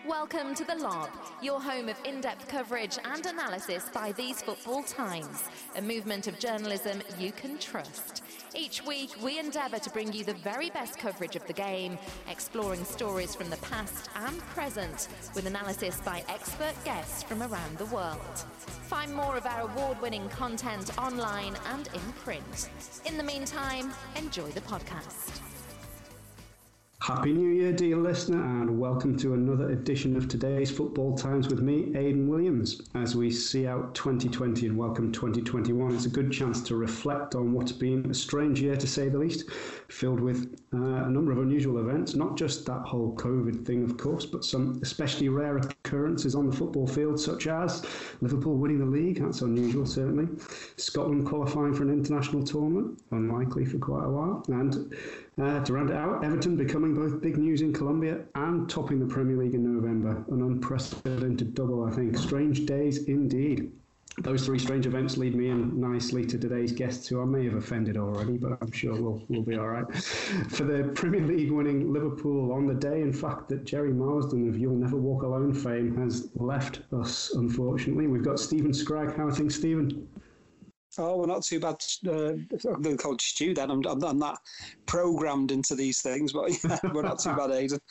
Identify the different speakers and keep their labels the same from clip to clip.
Speaker 1: Welcome to The Lob, your home of in-depth coverage and analysis by these football times, a movement of journalism you can trust. Each week, we endeavour to bring you the very best coverage of the game, exploring stories from the past and present, with analysis by expert guests from around the world. Find more of our award-winning content online and in print. In the meantime, enjoy the podcast.
Speaker 2: Happy New Year, dear listener, and welcome to another edition of today's Football Times with me, Aidan Williams. As we see out 2020 and welcome 2021, it's a good chance to reflect on what's been a strange year, to say the least, filled with a number of unusual events, not just that whole COVID thing, of course, but some especially rare occurrences on the football field, such as Liverpool winning the league, that's unusual, certainly, Scotland qualifying for an international tournament, unlikely for quite a while, and to round it out, Everton becoming both big news in Colombia and topping the Premier League in November. An unprecedented double, I think. Strange days indeed. Those three strange events lead me in nicely to today's guests, who I may have offended already, but I'm sure we'll be all right. For the Premier League winning Liverpool on the day, in fact, that Jerry Marsden of You'll Never Walk Alone fame has left us, unfortunately. We've got Stephen Scragg. How are things, Stephen?
Speaker 3: Oh, we're not too bad. I'm going to call Stu then. I'm not programmed into these things, but yeah, we're not too bad, Aidan.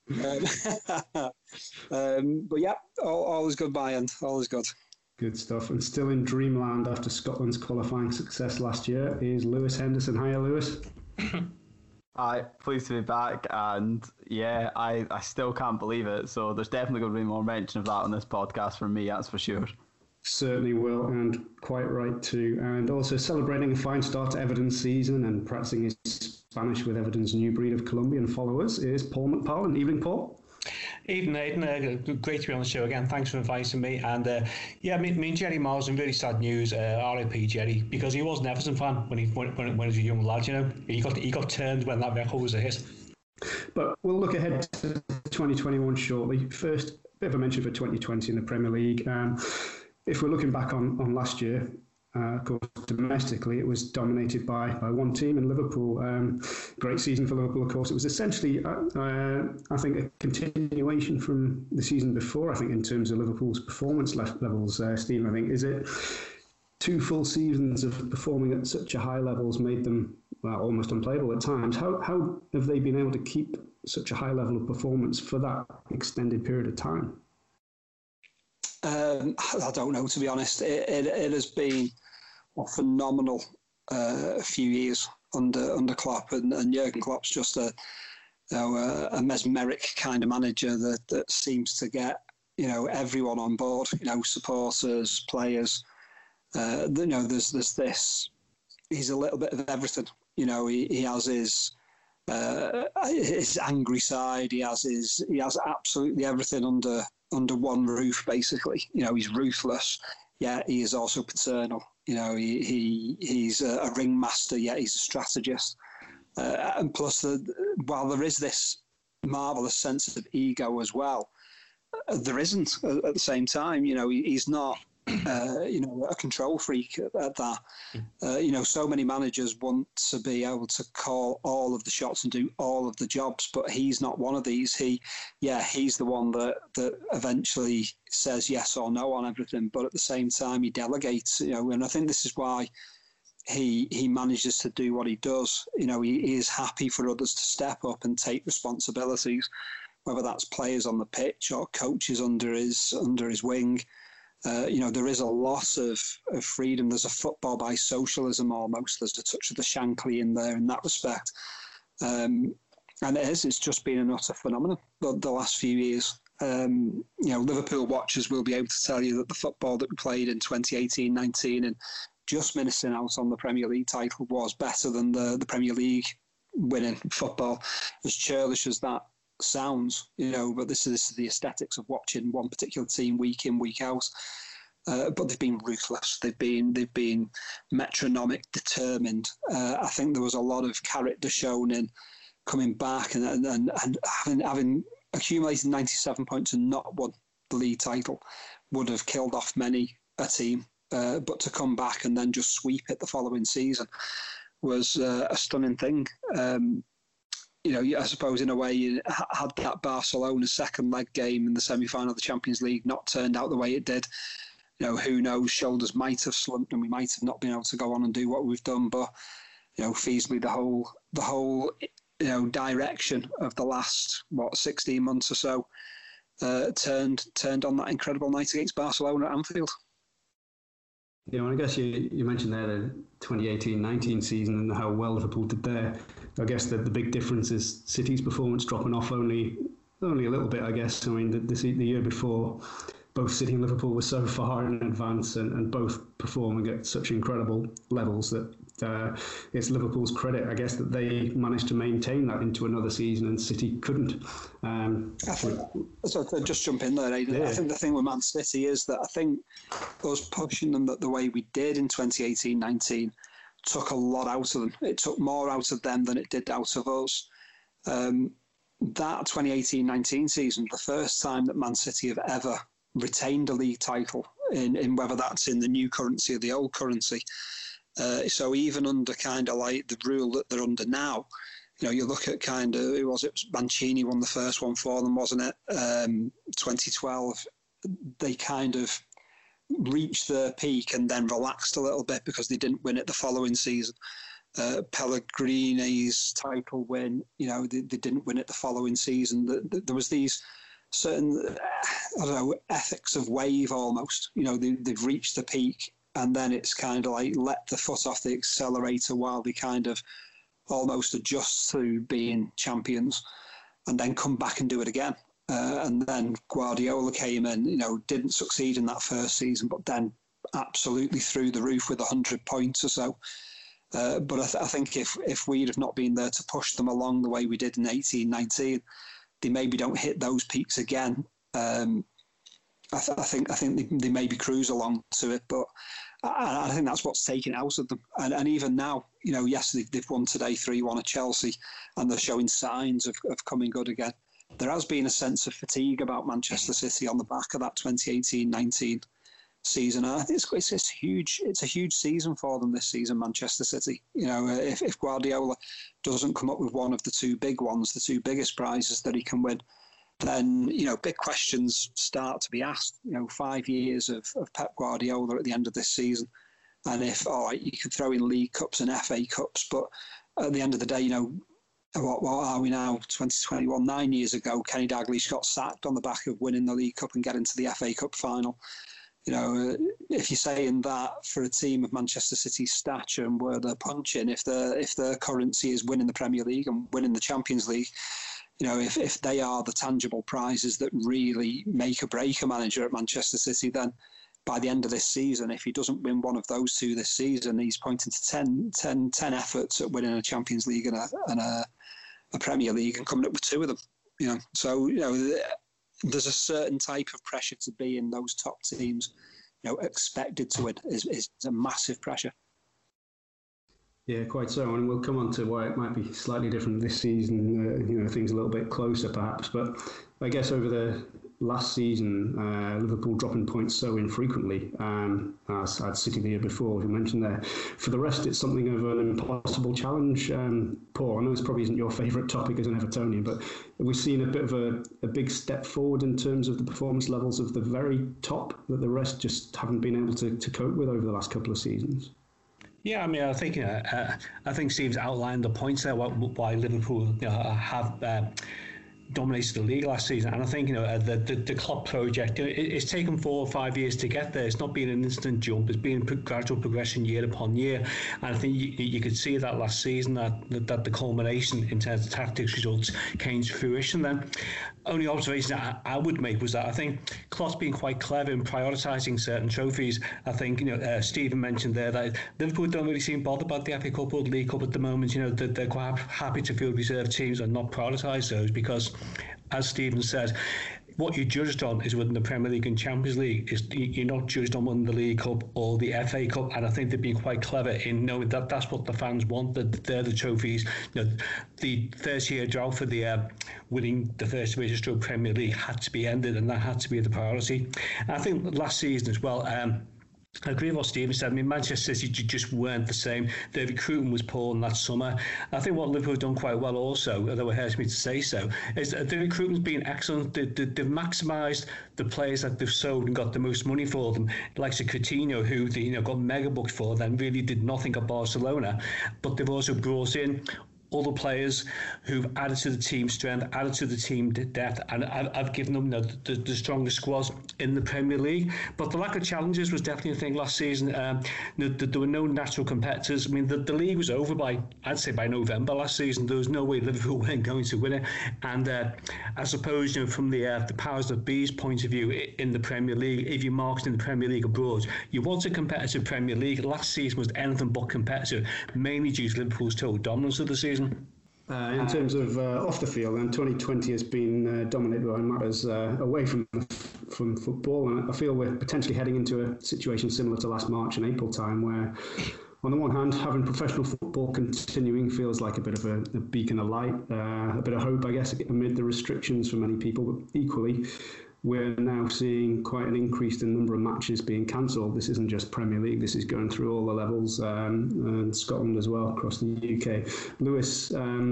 Speaker 3: But yeah, all is good by end. All is good.
Speaker 2: Good stuff. And still in dreamland after Scotland's qualifying success last year is Lewis Henderson. Hiya, Lewis.
Speaker 4: Hi, pleased to be back, and yeah, I still can't believe it, so there's definitely going to be more mention of that on this podcast from me, that's for sure.
Speaker 2: Certainly will, and quite right too. And also celebrating a fine start to Everton's season and practicing his Spanish with Everton's new breed of Colombian followers is Paul McParlin. Evening, Paul.
Speaker 5: Evening, Aidan. Great to be on the show again. Thanks for inviting me. And yeah, me and Jerry Marsden, really sad news. R.I.P. Jerry, because he was an Everton fan when he was a young lad. You know, he got turned when that record was a hit.
Speaker 2: But we'll look ahead to 2021 shortly. First, a bit of a mention for 2020 in the Premier League. If we're looking back on last year, of course, domestically, it was dominated by one team in Liverpool. Great season for Liverpool, of course. It was essentially, I think, a continuation from the season before, I think, in terms of Liverpool's performance levels. Stephen, I think, is it two full seasons of performing at such a high levels made them almost unplayable at times? How have they been able to keep such a high level of performance for that extended period of time?
Speaker 3: I don't know, to be honest. It has been a phenomenal few years under Klopp, and Jurgen Klopp's just a mesmeric kind of manager that seems to get everyone on board. Supporters, players. There's this. He's a little bit of everything. He has his angry side. He has absolutely everything under one roof, basically. He's ruthless, yet he is also paternal. He's a ringmaster, yet he's a strategist. And plus, while there is this marvellous sense of ego as well, there isn't at the same time. He's not a control freak at that. So many managers want to be able to call all of the shots and do all of the jobs, but he's not one of these. He's the one that eventually says yes or no on everything, but at the same time he delegates. And I think this is why he manages to do what he does. He is happy for others to step up and take responsibilities, whether that's players on the pitch or coaches under his wing. There is a lot of freedom. There's a football by socialism almost. There's a touch of the Shankly in there in that respect. And it's just been an utter phenomenon the last few years. Liverpool watchers will be able to tell you that the football that we played in 2018-19 and just missing out on the Premier League title was better than the Premier League winning football. As churlish as that sounds, but this is the aesthetics of watching one particular team week in, week out. But they've been ruthless. They've been metronomic, determined. I think there was a lot of character shown in coming back and having accumulated 97 points and not won the league title would have killed off many a team. But to come back and then just sweep it the following season was a stunning thing. I suppose in a way you had that Barcelona second leg game in the semi-final of the Champions League not turned out the way it did. Who knows, shoulders might have slumped and we might have not been able to go on and do what we've done. But, feasibly the whole direction of the last, 16 months or so turned on that incredible night against Barcelona at Anfield.
Speaker 2: I guess you mentioned there the 2018-19 season and how well Liverpool did there. I guess the big difference is City's performance dropping off only a little bit, I guess. I mean, the year before, both City and Liverpool were so far in advance and both performing at such incredible levels that it's Liverpool's credit, I guess, that they managed to maintain that into another season and City couldn't.
Speaker 3: So just jump in there, Aidan. Yeah. I think the thing with Man City is that I think us pushing them the way we did in 2018-19 took a lot out of them. It took more out of them than it did out of us. That 2018-19 season, the first time that Man City have ever retained a league title, in whether that's in the new currency or the old currency. So even under kind of like the rule that they're under now, you look at kind of, who was it? Mancini won the first one for them, wasn't it? 2012. They kind of reached their peak and then relaxed a little bit because they didn't win it the following season. Pellegrini's title win, they didn't win it the following season. There was these certain, ethics of wave almost. They've reached the peak and then it's kind of like let the foot off the accelerator while they kind of almost adjust to being champions and then come back and do it again. And then Guardiola came in, didn't succeed in that first season, but then absolutely through the roof with 100 points or so. But I think if we'd have not been there to push them along the way we did in 18-19, they maybe don't hit those peaks again. I think they maybe cruise along to it, but I think that's what's taken it out of them. And even now, yes, they've won today 3-1 at Chelsea, and they're showing signs of coming good again. There has been a sense of fatigue about Manchester City on the back of that 2018-19 season. I think it's a huge season for them this season, Manchester City. If Guardiola doesn't come up with one of the two big ones, the two biggest prizes that he can win, then, big questions start to be asked. 5 years of Pep Guardiola at the end of this season. And if, all right, you can throw in League Cups and FA Cups, but at the end of the day, what are we now, 2021, 9 years ago, Kenny Dalglish got sacked on the back of winning the League Cup and getting to the FA Cup final. If you're saying that for a team of Manchester City's stature and where they're punching, if their currency is winning the Premier League and winning the Champions League, if they are the tangible prizes that really make or break a manager at Manchester City, then by the end of this season, if he doesn't win one of those two this season, he's pointing to 10 efforts at winning a Champions League and a Premier League and coming up with two of them. So there's a certain type of pressure to be in those top teams. Expected to win is a massive pressure.
Speaker 2: Yeah, quite so. And we'll come on to why it might be slightly different this season, things a little bit closer perhaps. But I guess over the last season, Liverpool dropping points so infrequently, as had City the year before, you mentioned there. For the rest, it's something of an impossible challenge. Paul, I know this probably isn't your favourite topic as an Evertonian, but we've seen a bit of a big step forward in terms of the performance levels of the very top that the rest just haven't been able to cope with over the last couple of seasons.
Speaker 5: Yeah, I mean, I think Steve's outlined the points there why Liverpool have dominated the league last season, and I think the Klopp project, it's taken 4 or 5 years to get there. It's not been an instant jump. It's been gradual progression year upon year, and I think you could see that last season that the culmination in terms of tactics results came to fruition. Then, only observation that I would make was that I think Klopp's been quite clever in prioritising certain trophies. I think Stephen mentioned there that Liverpool don't really seem bothered about the FA Cup or the League Cup at the moment. They're quite happy to field reserve teams and not prioritise those because, as Stephen says, what you're judged on is winning the Premier League and Champions League. You're not judged on winning the League Cup or the FA Cup, and I think they've been quite clever in knowing that that's what the fans want. That they're the trophies. The 30-year drought for the winning the First Division Premier League had to be ended, and that had to be the priority. And I think last season as well. I agree with what Stephen said. I mean, Manchester City just weren't the same. Their recruitment was poor in that summer. I think what Liverpool have done quite well also, although it hurts me to say so, is that the recruitment's been excellent. They've maximised the players that they've sold and got the most money for them, like Coutinho, who they got mega bucks for, then really did nothing at Barcelona. But they've also brought in other players who've added to the team strength, added to the team depth, and I've given them the strongest squads in the Premier League. But the lack of challenges was definitely a thing last season. There were no natural competitors. I mean, the league was over I'd say by November last season. There was no way Liverpool weren't going to win it. And I suppose, from the powers that be's point of view in the Premier League, if you're marketing the Premier League abroad, you want a competitive Premier League. Last season was anything but competitive, mainly due to Liverpool's total dominance of the season.
Speaker 2: In terms of off the field, then 2020 has been dominated by matters away from football, and I feel we're potentially heading into a situation similar to last March and April time, where on the one hand, having professional football continuing feels like a bit of a beacon of light, a bit of hope, I guess, amid the restrictions for many people, but equally we're now seeing quite an increase in number of matches being cancelled. This isn't just Premier League, this is going through all the levels, and Scotland as well, across the UK. Lewis,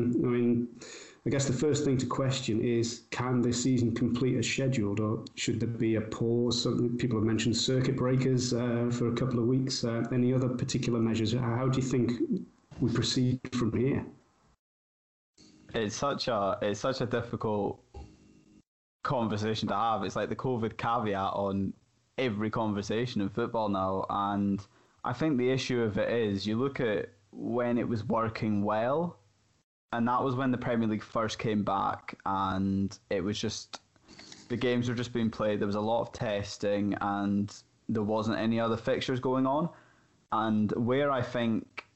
Speaker 2: I guess the first thing to question is, can this season complete as scheduled, or should there be a pause? Some people have mentioned circuit breakers for a couple of weeks. Any other particular measures? How do you think we proceed from here?
Speaker 4: It's such a difficult conversation to have. It's like the COVID caveat on every conversation in football now, and I think the issue of it is, you look at when it was working well, and that was when the Premier League first came back, and it was just, the games were just being played, there was a lot of testing, and there wasn't any other fixtures going on. And where I think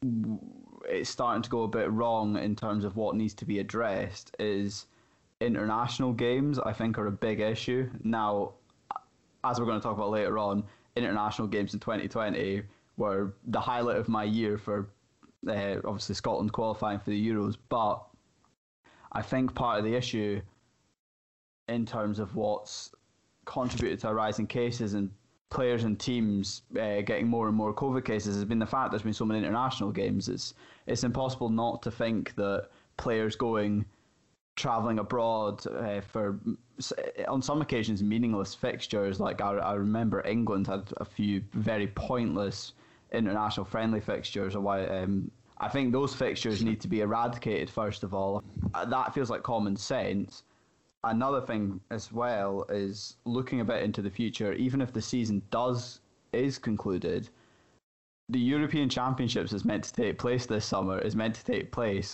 Speaker 4: it's starting to go a bit wrong in terms of what needs to be addressed is international games, I think, are a big issue. Now, as we're going to talk about later on, international games in 2020 were the highlight of my year for obviously Scotland qualifying for the Euros. But I think part of the issue in terms of what's contributed to a rise in cases and players and teams getting more and more COVID cases has been the fact there's been so many international games. It's impossible not to think that players travelling abroad for, on some occasions, meaningless fixtures. Like I remember England had a few very pointless international friendly fixtures. I think those fixtures need to be eradicated first of all. That feels like common sense. Another thing as well is looking a bit into the future. Even if the season is concluded, the European Championships is meant to take place this summer, is meant to take place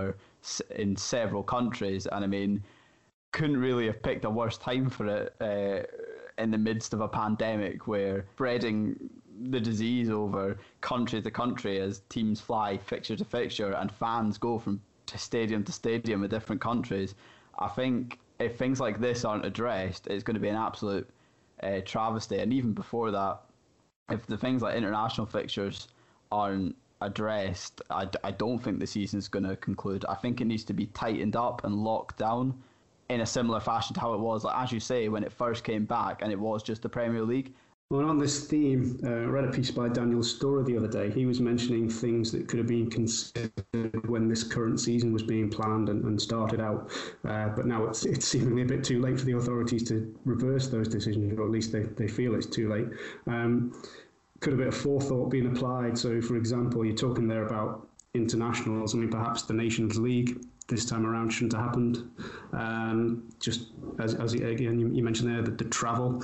Speaker 4: in several countries, and I mean, couldn't really have picked a worse time for it in the midst of a pandemic where spreading the disease over country to country as teams fly fixture to fixture and fans go from stadium to stadium in different countries. I think if things like this aren't addressed, it's going to be an absolute travesty. And even before that, if the things like international fixtures aren't addressed, I don't think the season's going to conclude. I think it needs to be tightened up and locked down in a similar fashion to how it was, like, as you say, when it first came back and it was just the Premier League.
Speaker 2: Well, on this theme, I read a piece by Daniel Storer the other day. He was mentioning things that could have been considered when this current season was being planned and started out. But now it's seemingly a bit too late for the authorities to reverse those decisions, or at least they feel it's too late. Could a bit of forethought been applied? So, for example, you're talking there about internationals. I mean, perhaps the Nations League this time around shouldn't have happened. Just as again, you mentioned there, the travel,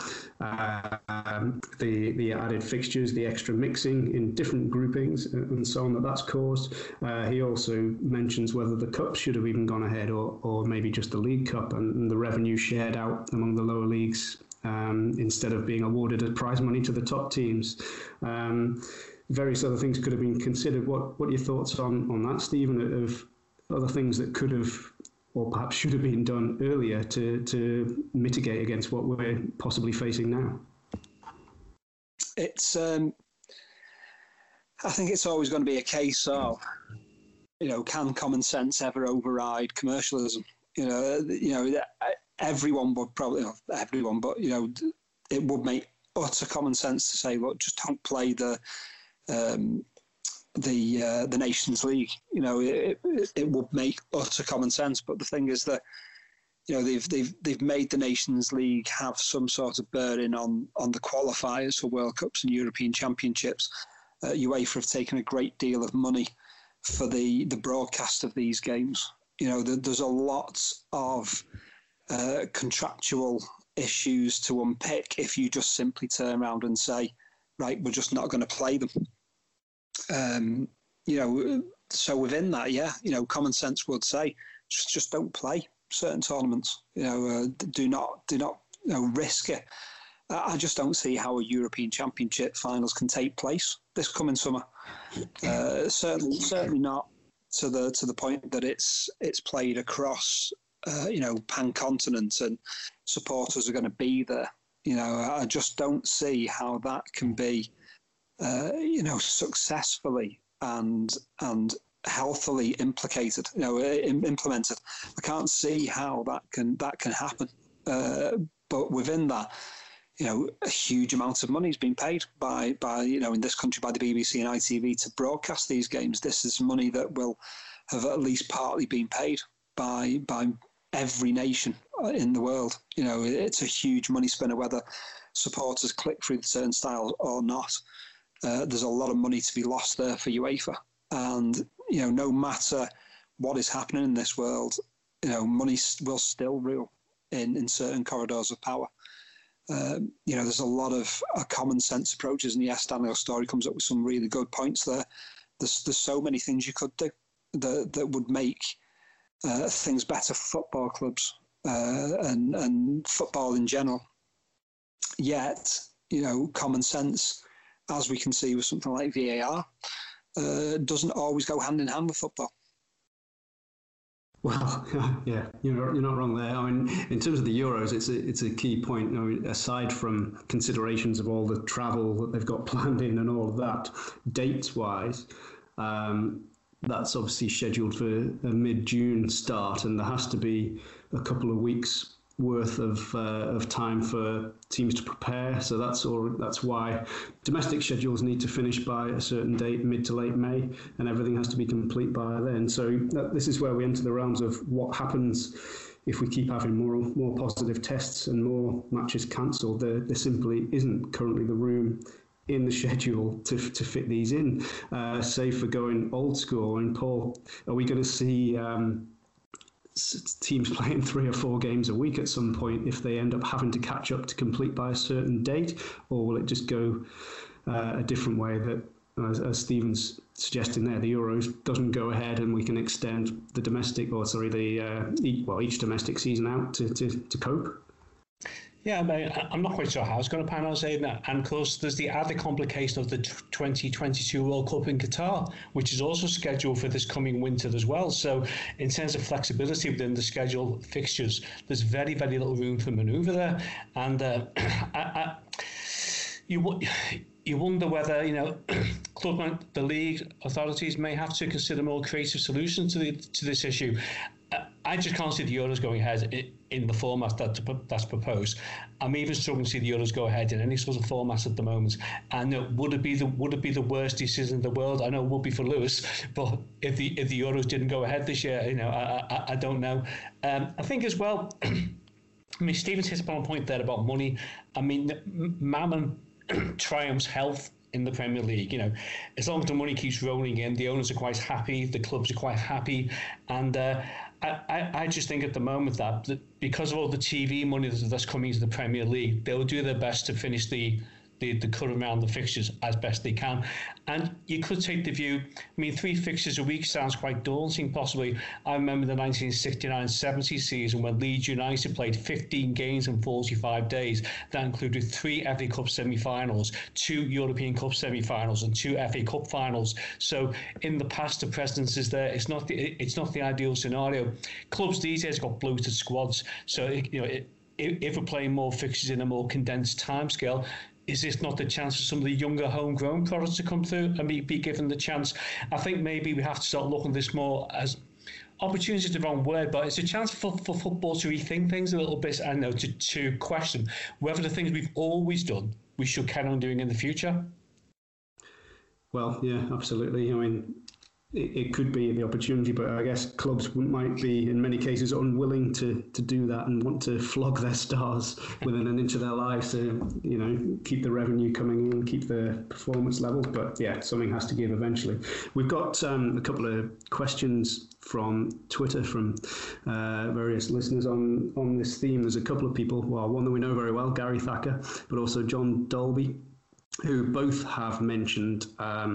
Speaker 2: the added fixtures, the extra mixing in different groupings and so on that's caused. He also mentions whether the cup should have even gone ahead or maybe just the League Cup and the revenue shared out among the lower leagues instead of being awarded as prize money to the top teams. Various other things could have been considered. What are your thoughts on that, Stephen, of other things that could have or perhaps should have been done earlier to mitigate against what we're possibly facing now?
Speaker 3: It's I think it's always going to be a case of, can common sense ever override commercialism? Everyone would probably, not everyone, but it would make utter common sense to say, look, just don't play the Nations League. It would make utter common sense. But the thing is that they've made the Nations League have some sort of bearing on the qualifiers for World Cups and European Championships. UEFA have taken a great deal of money for the broadcast of these games. There's a lot of contractual issues to unpick if you just simply turn around and say, right, we're just not going to play them. So within that, common sense would say, just don't play certain tournaments. Do not risk it. I just don't see how a European Championship finals can take place this coming summer. Certainly not to the point that it's played across pan-continent and supporters are going to be there. I just don't see how that can be successfully and healthily implemented. I can't see how that can happen. But within that, a huge amount of money has been paid by in this country by the BBC and ITV to broadcast these games. This is money that will have at least partly been paid by every nation in the world. It's a huge money spinner, whether supporters click through the turnstile or not. There's a lot of money to be lost there for UEFA. And, no matter what is happening in this world, money will still rule in certain corridors of power. There's a lot of common sense approaches. And yes, Daniel Story comes up with some really good points there. There's so many things you could do that would make things better for football clubs and football in general. Yet, common sense, as we can see with something like VAR, doesn't always go hand in hand with football.
Speaker 2: Well, yeah, you're not wrong there. I mean, in terms of the Euros, it's a key point. Aside from considerations of all the travel that they've got planned in and all of that, dates-wise, that's obviously scheduled for a mid-June start, and there has to be a couple of weeks worth of time for teams to prepare. So that's why domestic schedules need to finish by a certain date, mid to late May, and everything has to be complete by then. So this is where we enter the realms of what happens if we keep having more positive tests and more matches cancelled. There simply isn't currently the room in the schedule to fit these in, save for going old school. And Paul, are we going to see teams playing 3 or 4 games a week at some point if they end up having to catch up to complete by a certain date, or will it just go a different way that, as Stephen's suggesting there, the Euros doesn't go ahead and we can extend the domestic, each domestic season out to cope?
Speaker 5: Yeah, I'm not quite sure how it's going to pan out, saying that. And of course, there's the added complication of the 2022 World Cup in Qatar, which is also scheduled for this coming winter as well. So in terms of flexibility within the schedule fixtures, there's very, very little room for manoeuvre there. And you wonder whether, the league authorities may have to consider more creative solutions to this issue. I just can't see the Euros going ahead in the format that's proposed. I'm even struggling to see the Euros go ahead in any sort of format at the moment. And would it be the worst decision in the world? I know it would be for Lewis, but if the Euros didn't go ahead this year, I don't know. I think as well. I mean, Stephen's hit upon a point there about money. I mean, Mammon triumphs health in the Premier League. As long as the money keeps rolling in, the owners are quite happy, the clubs are quite happy, and I just think at the moment that because of all the TV money that's coming into the Premier League, they will do their best to finish the current round of fixtures as best they can. And you could take the view, 3 fixtures a week sounds quite daunting, possibly. I remember the 1969-70 season when Leeds United played 15 games in 45 days. That included 3 FA Cup semi-finals, 2 European Cup semi-finals and 2 FA Cup finals. So in the past, the precedence is there. It's not the ideal scenario. Clubs these days got bloated squads. So if we're playing more fixtures in a more condensed timescale, is this not the chance for some of the younger homegrown products to come through and be given the chance? I think maybe we have to start looking at this more as opportunity is the wrong word, but it's a chance for football to rethink things a little bit and to question whether the things we've always done we should carry on doing in the future?
Speaker 2: Well, yeah, absolutely. I mean, it could be the opportunity, but I guess clubs might be, in many cases, unwilling to do that and want to flog their stars within an inch of their lives to, keep the revenue coming in, keep the performance levels. But yeah, something has to give eventually. We've got a couple of questions from Twitter from various listeners on this theme. There's a couple of people, well, one that we know very well, Gary Thacker, but also John Dolby, who both have mentioned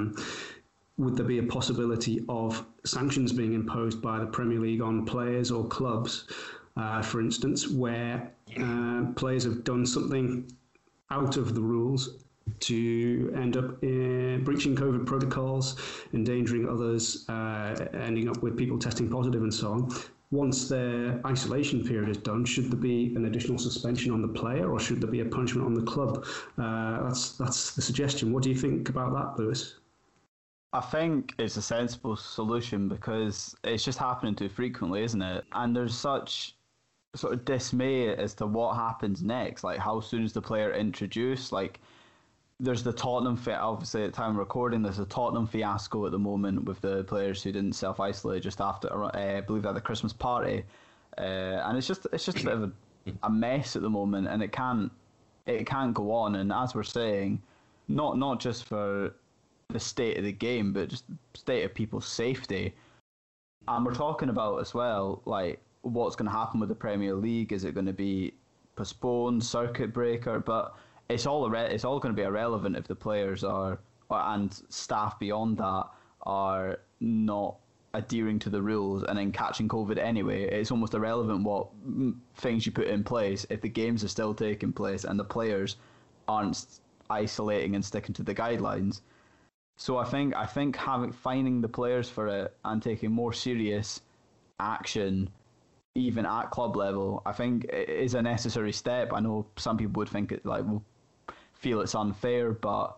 Speaker 2: would there be a possibility of sanctions being imposed by the Premier League on players or clubs, for instance, where players have done something out of the rules to end up breaching COVID protocols, endangering others, ending up with people testing positive and so on. Once their isolation period is done, should there be an additional suspension on the player or should there be a punishment on the club? That's the suggestion. What do you think about that, Lewis?
Speaker 4: I think it's a sensible solution because it's just happening too frequently, isn't it? And there's such sort of dismay as to what happens next. Like, how soon is the player introduced? Like, there's the Tottenham, obviously at the time of recording, there's a Tottenham fiasco at the moment with the players who didn't self-isolate just after, I believe, at the Christmas party. And it's just a bit of a mess at the moment, and it can't go on. And as we're saying, not just for the state of the game, but just state of people's safety. And we're talking about as well, like, what's going to happen with the Premier League. Is it going to be postponed, circuit breaker? But it's all going to be irrelevant if the players and staff beyond that are not adhering to the rules and then catching COVID anyway. It's almost irrelevant what things you put in place if the games are still taking place and the players aren't isolating and sticking to the guidelines. So I think finding the players for it and taking more serious action, even at club level, I think it is a necessary step. I know some people would think will feel it's unfair, but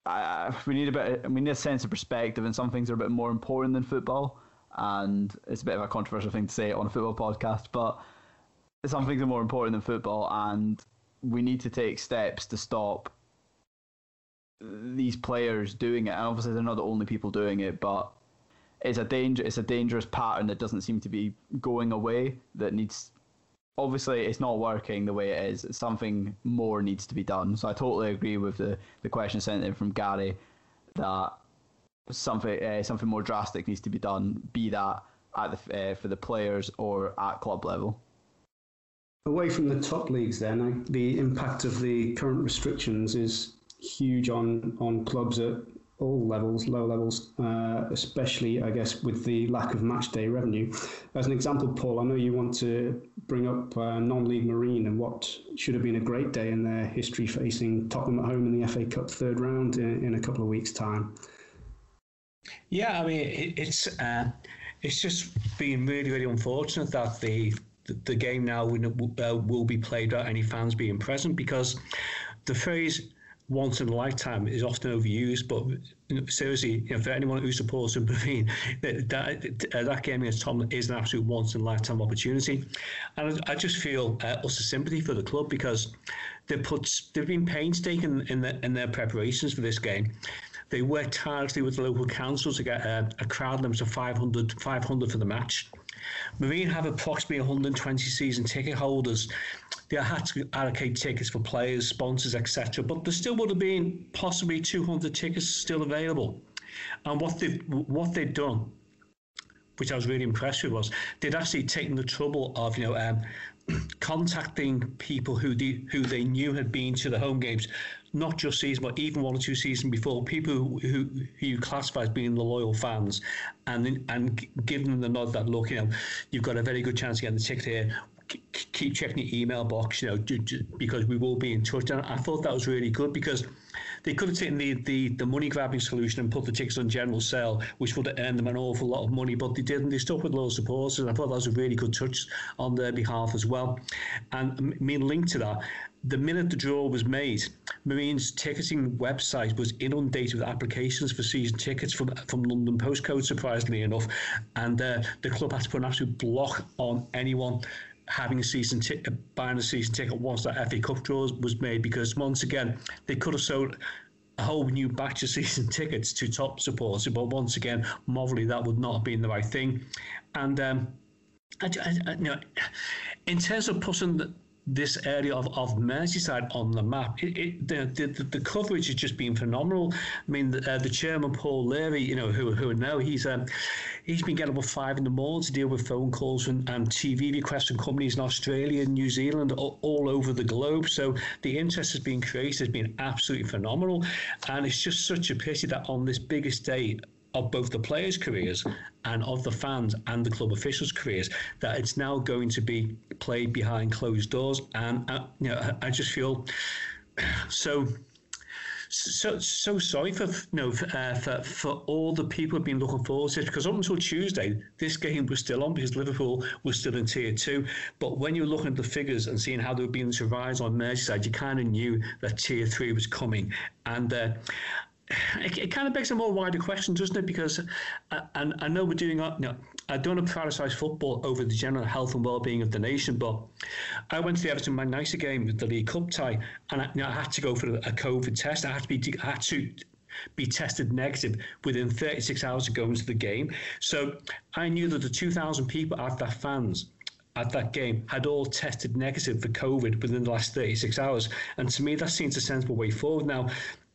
Speaker 4: we need a sense of perspective, and some things are a bit more important than football. And it's a bit of a controversial thing to say on a football podcast, but some things are more important than football, and we need to take steps to stop these players doing it. And obviously they're not the only people doing it, but it's a dangerous pattern that doesn't seem to be going away. Obviously it's not working the way it is. Something more needs to be done. So I totally agree with the question sent in from Gary that something more drastic needs to be done, be that at for the players or at club level.
Speaker 2: Away from the top leagues then, the impact of the current restrictions is huge on clubs at all levels, low levels, especially, I guess, with the lack of match day revenue. As an example, Paul, I know you want to bring up non-league Marine and what should have been a great day in their history, facing Tottenham at home in the FA Cup third round in a couple of weeks' time.
Speaker 5: Yeah, I mean, it's just been really, really unfortunate that the game now will be played without any fans being present, because the phrase once in a lifetime is often overused, but seriously, for anyone who supports Marine, that game against Tottenham is an absolute once in a lifetime opportunity. And I just feel utter sympathy for the club, because they've been painstaking in their preparations for this game. They worked tirelessly with the local council to get a crowd limit of 500 for the match. Marine have approximately 120 season ticket holders. They had to allocate tickets for players, sponsors, etc. But there still would have been possibly 200 tickets still available. And what they'd done, which I was really impressed with, was they'd actually taken the trouble of contacting people who they knew had been to the home games, not just season, but even 1 or 2 seasons before, people who you classify as being the loyal fans, and giving them the nod that, look, you've got a very good chance of getting the ticket here. Keep checking your email box, because we will be in touch. And I thought that was really good, because they could have taken the money grabbing solution and put the tickets on general sale, which would have earned them an awful lot of money, but they didn't. They stuck with loyal supporters, and I thought that was a really good touch on their behalf as well. And linked to that, the minute the draw was made, Marine's ticketing website was inundated with applications for season tickets from London postcode, surprisingly enough, and the club had to put an absolute block on anyone having buying a season ticket once that FA Cup draw was made, because once again they could have sold a whole new batch of season tickets to top supporters, but once again, morally that would not have been the right thing. And in terms of putting this area of Merseyside on the map, the coverage has just been phenomenal. I mean, the chairman Paul Leary, who I know, he's been getting up at 5 in the morning to deal with phone calls and TV requests from companies in Australia and New Zealand, all over the globe. So the interest has been created, has been absolutely phenomenal, and it's just such a pity that on this biggest day of both the players' careers and of the fans and the club officials' careers, that it's now going to be played behind closed doors. And I just feel so sorry for all the people who've been looking forward to it, because up until Tuesday this game was still on because Liverpool was still in Tier 2. But when you're looking at the figures and seeing how they were being to rise on Merseyside, you kind of knew that Tier 3 was coming. And it kind of begs a more wider question, doesn't it? Because I know we're doing, I don't want to prioritise football over the general health and well-being of the nation, but I went to the Everton Man United game with the League Cup tie, and I had to go for a COVID test. I had to be tested negative within 36 hours of going to the game. So I knew that the 2,000 people at that game had all tested negative for COVID within the last 36 hours. And to me, that seems a sensible way forward. Now,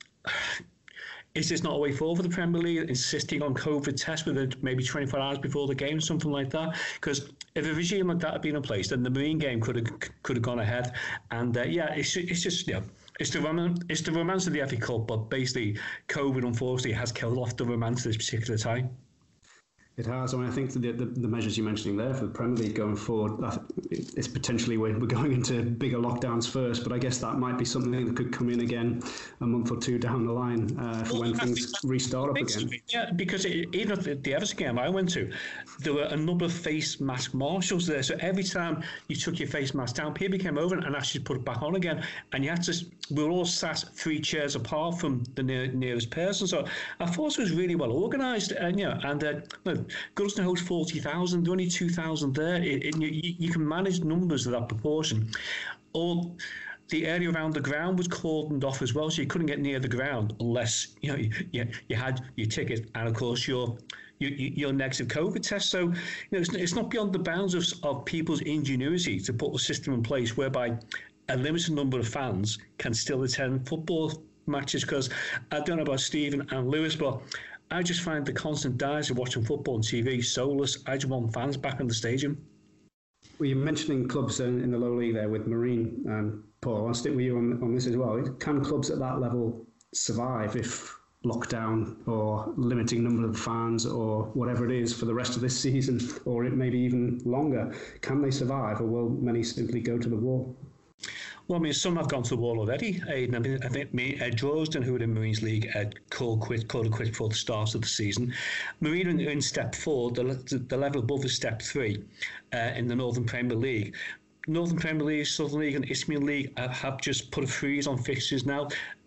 Speaker 5: is this not a way forward for the Premier League, insisting on COVID tests within maybe 24 hours before the game, something like that? Because if a regime like that had been in place, then the Marine game could have gone ahead. And it's just it's the romance of the FA Cup, but basically COVID unfortunately has killed off the romance at this particular time.
Speaker 2: It has. I mean, I think the measures you're mentioning there for the Premier League going forward, it's potentially we're going into bigger lockdowns first, but I guess that might be something that could come in again a month or two down the line for when things restart up again.
Speaker 5: Yeah, because even at the Everton game I went to, there were a number of face mask marshals there. So every time you took your face mask down, people came over and actually put it back on again. And you had to, we were all sat 3 chairs apart from the nearest person. So I thought it was really well organised. And Goodison hosts 40,000, there are only 2,000 there. You can manage numbers of that proportion. All the area around the ground was cordoned off as well, so you couldn't get near the ground unless you had your ticket and of course your negative COVID test. So it's not beyond the bounds of people's ingenuity to put a system in place whereby a limited number of fans can still attend football matches. Because I don't know about Stephen and Lewis, but I just find the constant dies of watching football on TV soulless. I just want fans back in the stadium.
Speaker 2: Well, you're mentioning clubs in the lower league there with Marine. Paul, I'll stick with you on this as well. Can clubs at that level survive if lockdown or limiting number of fans or whatever it is for the rest of this season, or it maybe even longer? Can they survive, or will many simply go to the wall?
Speaker 5: Well, I mean, some have gone to the wall already. I think Drogsden, who were in Marines League, called a quit before the start of the season. Marine are in step 4, the level above is step 3 in the Northern Premier League. Northern Premier League, Southern League and Isthmian League have just put a freeze on fixtures now.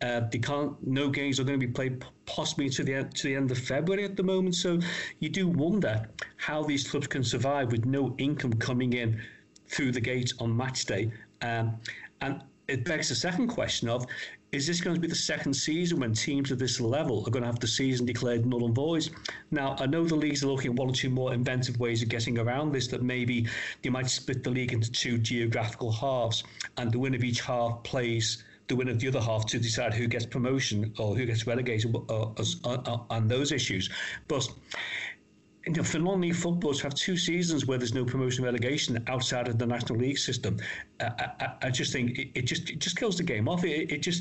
Speaker 5: No games are going to be played possibly to the end of February at the moment. So you do wonder how these clubs can survive with no income coming in through the gate on match day. And it begs the second question of, is this going to be the second season when teams at this level are going to have the season declared null and void? Now, I know the leagues are looking at 1 or 2 more inventive ways of getting around this, that maybe they might split the league into 2 geographical halves, and the winner of each half plays the winner of the other half to decide who gets promotion or who gets relegated on those issues. But for non-league football to have 2 seasons where there's no promotion relegation outside of the National League system, I just think it just kills the game off.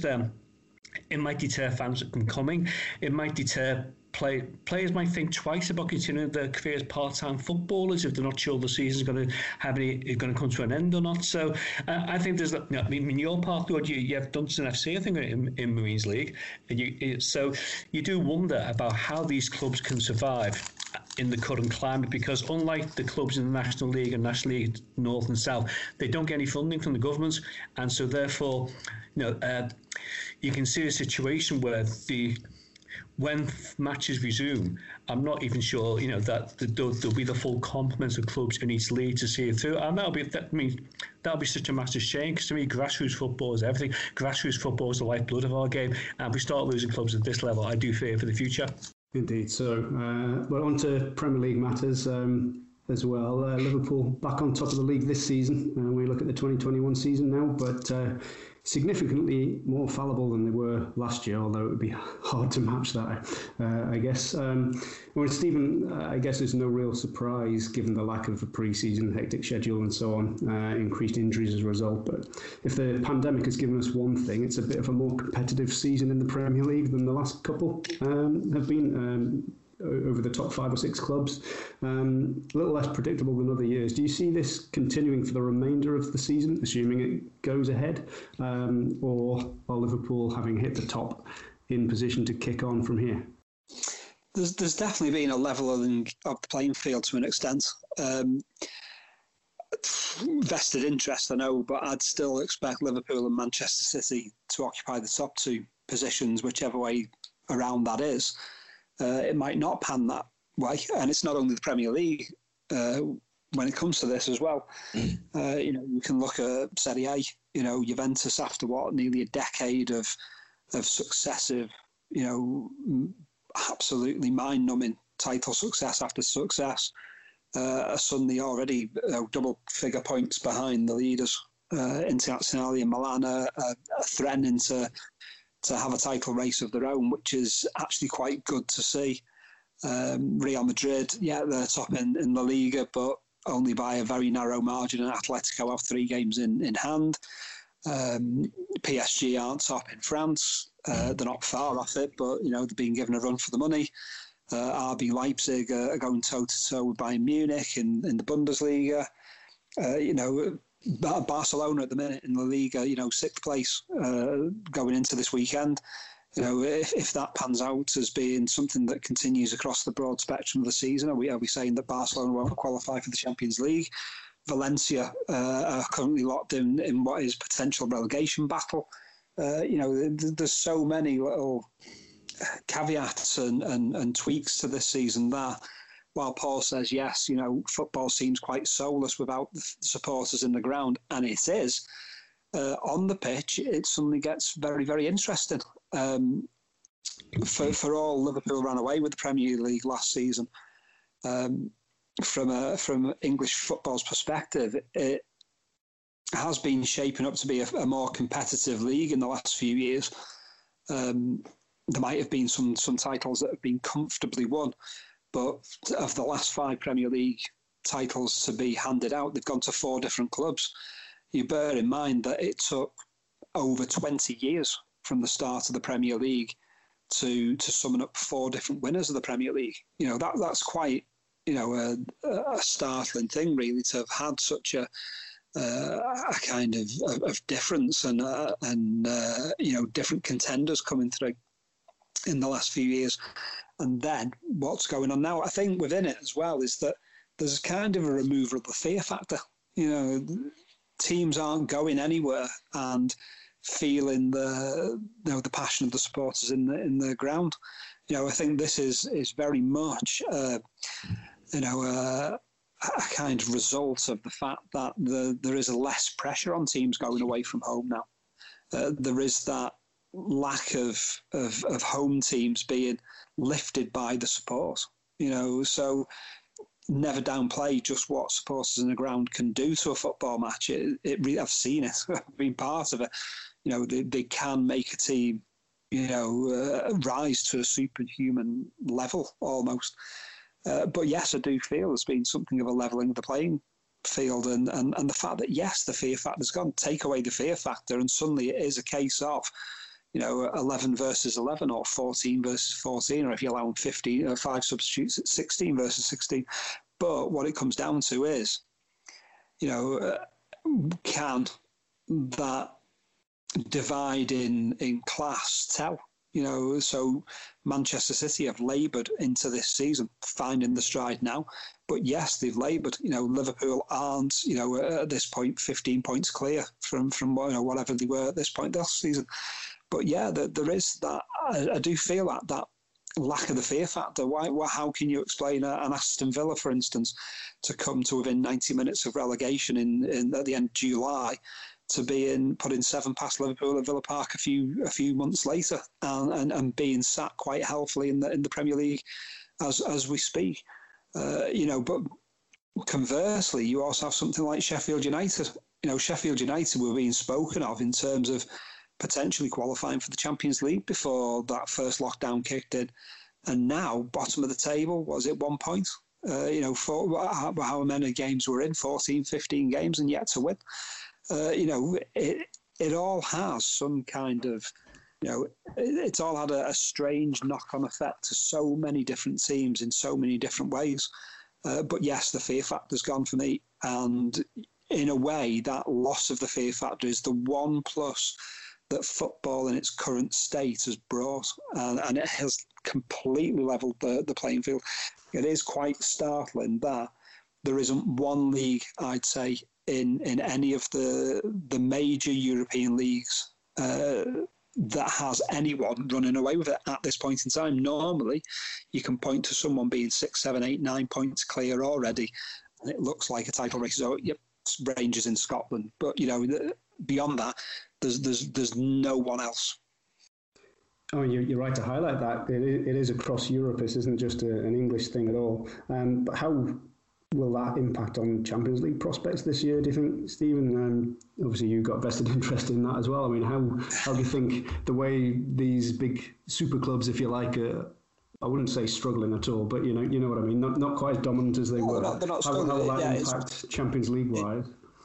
Speaker 5: It might deter fans from coming. It might deter players might think twice about continuing their career as part-time footballers if they're not sure the season's going to come to an end or not. So I think there's in your part, Lord, you have Dunstan FC, I think, in Marines League, so you do wonder about how these clubs can survive in the current climate, because unlike the clubs in the National League and National League North and South, they don't get any funding from the government, and so therefore you can see a situation where when matches resume, I'm not even sure, that there'll be the full complement of clubs in each league to see it through, and that'll be such a massive shame, because to me, grassroots football is everything. Grassroots football is the lifeblood of our game, and if we start losing clubs at this level, I do fear for the future.
Speaker 2: Indeed. So, well, on to Premier League matters as well. Liverpool back on top of the league this season. We look at the 2021 season now, but significantly more fallible than they were last year, although it would be hard to match that, I guess. Well, Stephen, I guess it's no real surprise given the lack of a pre-season, hectic schedule and so on, increased injuries as a result. But if the pandemic has given us one thing, it's a bit of a more competitive season in the Premier League than the last couple have been. Over the top 5 or 6 clubs, a little less predictable than other years. Do you see this continuing for the remainder of the season, assuming it goes ahead, or are Liverpool, having hit the top, in position to kick on from here?
Speaker 3: There's definitely been a leveling of the playing field to an extent. Vested interest, I know, but I'd still expect Liverpool and Manchester City to occupy the top 2 positions, whichever way around that is. It might not pan that way, and it's not only the Premier League when it comes to this as well. You can look at Serie A. Juventus, after nearly a decade of successive, absolutely mind-numbing title success after success, are suddenly already double-figure points behind the leaders. Internazionale and Milan are threatening to have a title race of their own, which is actually quite good to see. Real Madrid, they're top in La Liga, but only by a very narrow margin, and Atletico have 3 games in hand. PSG aren't top in France. They're not far off it, but they're being given a run for the money. RB Leipzig are going toe-to-toe with Bayern Munich in the Bundesliga. Barcelona at the minute in La Liga, 6th place going into this weekend. If that pans out as being something that continues across the broad spectrum of the season, are we saying that Barcelona won't qualify for the Champions League? Valencia are currently locked in what is potential relegation battle. There's so many little caveats and tweaks to this season that, while Paul says, yes, football seems quite soulless without the supporters in the ground, and it is, on the pitch, it suddenly gets very, very interesting. For all, Liverpool ran away with the Premier League last season. From English football's perspective, it has been shaping up to be a more competitive league in the last few years. There might have been some titles that have been comfortably won, but of the last 5 Premier League titles to be handed out, they've gone to 4 different clubs. You bear in mind that it took over 20 years from the start of the Premier League to summon up 4 different winners of the Premier League. That's quite, a startling thing, really, to have had such a kind of difference and different contenders coming through in the last few years. And then what's going on now, I think within it as well, is that there's kind of a removal of the fear factor. Teams aren't going anywhere and feeling the passion of the supporters in the ground. I think this is very much a kind of result of the fact that there is less pressure on teams going away from home now. There is that lack of home teams being lifted by the support, so never downplay just what supporters in the ground can do to a football match. I've seen it, I've been part of it. They can make a team, rise to a superhuman level almost. But yes, I do feel there's been something of a levelling of the playing field, and the fact that, yes, the fear factor's gone. Take away the fear factor, and suddenly it is a case of 11 versus 11 or 14 versus 14, or if you allow 15 or 5 substitutes, it's 16 versus 16. But what it comes down to is, can that divide in class tell? So Manchester City have laboured into this season, finding the stride now. But yes, they've laboured. Liverpool aren't, at this point, 15 points clear from whatever they were at this point this season. But yeah, there is that. I do feel that lack of the fear factor. How can you explain an Aston Villa, for instance, to come to within 90 minutes of relegation at the end of July, to put in 7 past Liverpool at Villa Park a few months later, and being sat quite healthily in the Premier League as we speak. But conversely, you also have something like Sheffield United. Sheffield United were being spoken of in terms of potentially qualifying for the Champions League before that first lockdown kicked in, and now bottom of the table. Was it 1 point? For how many games we're in, 14, 15 games, and yet to win. It all has some kind of, it's all had a strange knock-on effect to so many different teams in so many different ways. But yes, the fear factor's gone for me, and in a way, that loss of the fear factor is the one plus that football in its current state has brought, and it has completely levelled the playing field. It is quite startling that there isn't one league, I'd say, in any of the major European leagues that has anyone running away with it at this point in time. Normally, you can point to someone being 6, 7, 8, 9 points clear already, and it looks like a title race. So, yep, Rangers in Scotland, but beyond that, there's no one else.
Speaker 2: Oh, you're right to highlight that. It is across Europe. This isn't just an English thing at all. But how will that impact on Champions League prospects this year, do you think, Stephen? Obviously, you've got vested interest in that as well. I mean, how do you think the way these big super clubs, if you like, I wouldn't say struggling at all, but you know what I mean, not quite as dominant as they were.
Speaker 3: They're not
Speaker 2: how will that impact Champions League-wise?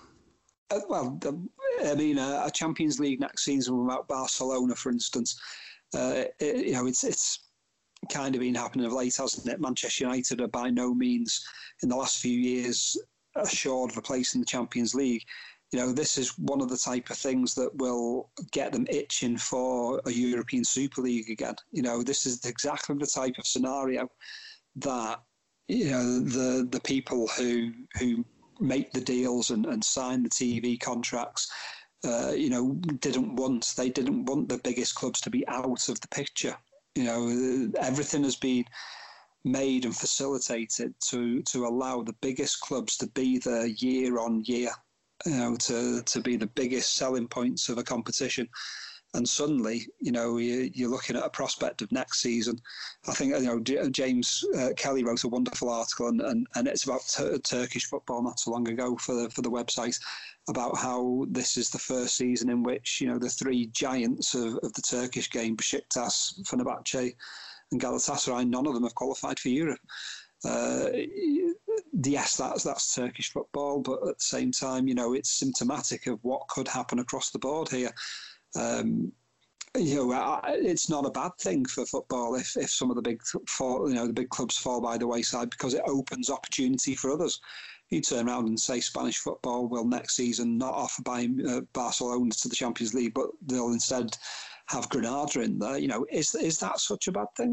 Speaker 3: A Champions League next season without Barcelona, for instance, it's kind of been happening of late, hasn't it? Manchester United are by no means, in the last few years, assured of a place in the Champions League. This is one of the type of things that will get them itching for a European Super League again. This is exactly the type of scenario that, the people who make the deals and sign the TV contracts, didn't want the biggest clubs to be out of the picture. Everything has been made and facilitated to allow the biggest clubs to be there year on year, to be the biggest selling points of a competition. And suddenly, you're looking at a prospect of next season. I think, James Kelly wrote a wonderful article, and it's about Turkish football not so long ago for the website, about how this is the first season in which, the 3 giants of the Turkish game, Besiktas, Fenerbahce and Galatasaray, none of them have qualified for Europe. Yes, that's Turkish football, but at the same time, it's symptomatic of what could happen across the board here. It's not a bad thing for football if some of the big clubs fall by the wayside, because it opens opportunity for others. You turn around and say Spanish football will next season not offer Barcelona to the Champions League, but they'll instead have Granada in there. Is that such a bad thing?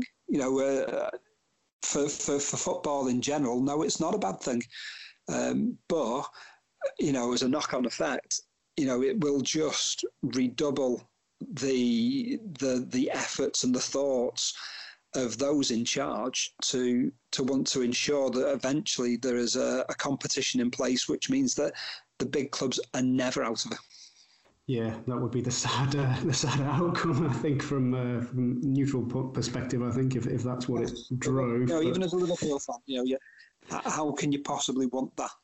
Speaker 3: For football in general, no, it's not a bad thing. But as a knock-on effect, it will just redouble the efforts and the thoughts of those in charge to want to ensure that eventually there is a competition in place, which means that the big clubs are never out of it.
Speaker 2: Yeah, that would be the sad outcome, I think, from neutral perspective. I think if that's what it drove.
Speaker 3: Even as a Liverpool fan, how can you possibly want that?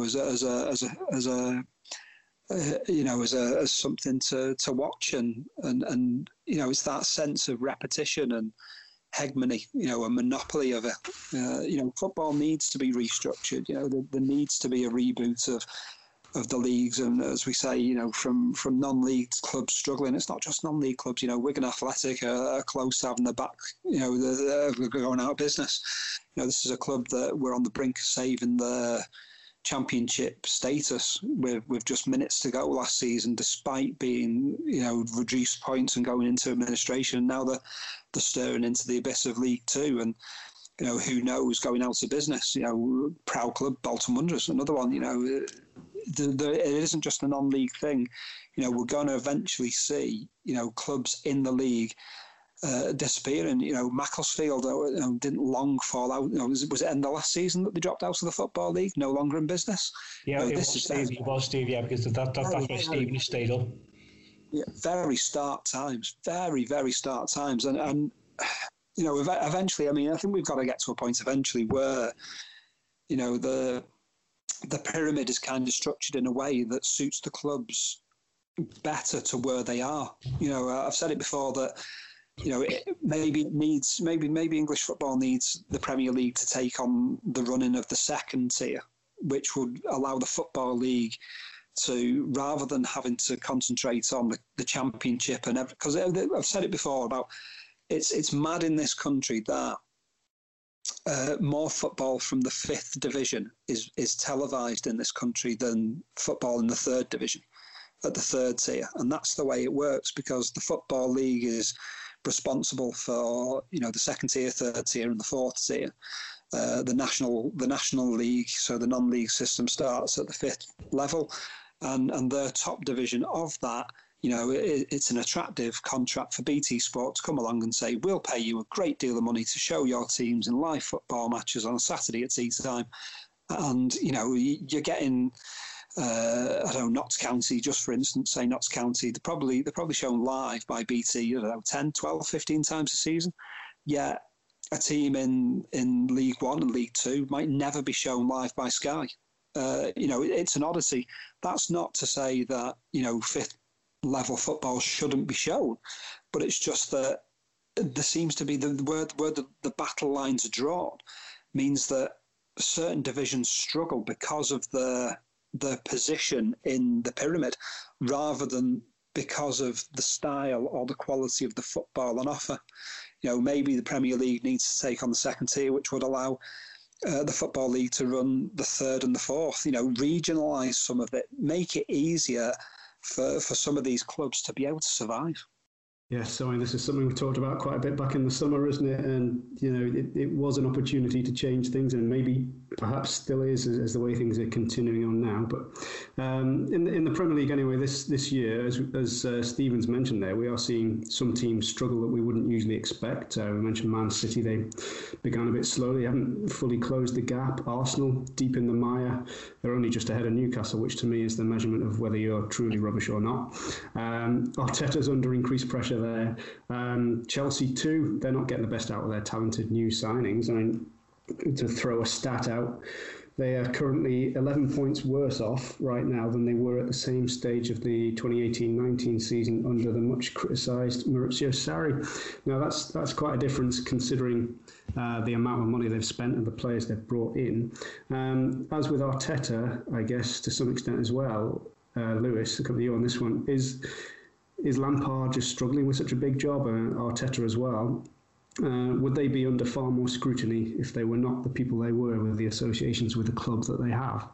Speaker 3: As something to watch, and it's that sense of repetition and hegemony, a monopoly of it. Football needs to be restructured. There needs to be a reboot of the leagues, and as we say, from non-league clubs struggling. It's not just non-league clubs. Wigan Athletic are close to having their back. They're going out of business. This is a club that we're on the brink of saving the championship status with just minutes to go last season, despite being reduced points and going into administration. Now they're staring into the abyss of League Two, and who knows, going out of business. Proud club, Bolton Wanderers, another one. It isn't just a non-league thing. We're going to eventually see, clubs in the league disappearing. Macclesfield didn't long fall out. Was it in the last season that they dropped out of the Football League? No longer in business.
Speaker 5: Yeah, it was Steve. Yeah, because that's why Stephen stayed up.
Speaker 3: Yeah, very stark times. Very, very stark times. And eventually, I think we've got to get to a point eventually where, the pyramid is kind of structured in a way that suits the clubs better to where they are. I've said it before that, maybe English football needs the Premier League to take on the running of the second tier, which would allow the Football League to, rather than having to concentrate on the Championship and everything, because I've said it before about it's mad in this country that more football from the 5th division is televised in this country than football in the 3rd division, at the 3rd tier, and that's the way it works because the Football League is responsible for the 2nd tier, 3rd tier, and the 4th tier. The national league, so the non-league system starts at the 5th level, and the top division of that, it's an attractive contract for BT Sport to come along and say, we'll pay you a great deal of money to show your teams in live football matches on a Saturday at tea time, and you're getting. Notts County, just for instance, say Notts County, they're probably shown live by BT, 10, 12, 15 times a season. Yeah, a team in League One and League Two might never be shown live by Sky. It's an oddity. That's not to say that, 5th level football shouldn't be shown, but it's just that there seems to be where the battle lines are drawn means that certain divisions struggle because of the position in the pyramid rather than because of the style or the quality of the football on offer. Maybe the Premier League needs to take on the 2nd tier, which would allow the Football League to run the 3rd and the 4th, regionalise some of it, make it easier for some of these clubs to be able to survive.
Speaker 2: Yes, so this is something we talked about quite a bit back in the summer, isn't it? And, it was an opportunity to change things, and maybe perhaps still is as the way things are continuing on now. But in the Premier League anyway, this year, as Stephen's mentioned there, we are seeing some teams struggle that we wouldn't usually expect. We mentioned Man City, they began a bit slowly, haven't fully closed the gap. Arsenal, deep in the mire, they're only just ahead of Newcastle, which to me is the measurement of whether you're truly rubbish or not. Arteta's under increased pressure there. Chelsea too, they're not getting the best out of their talented new signings. To throw a stat out, they are currently 11 points worse off right now than they were at the same stage of the 2018-19 season under the much criticised Maurizio Sarri. Now that's quite a difference considering the amount of money they've spent and the players they've brought in. As with Arteta, I guess to some extent as well, Lewis, I'll come to you on this one, is Lampard just struggling with such a big job, and Arteta as well? Would they be under far more scrutiny if they were not the people they were with the associations with the club that they have?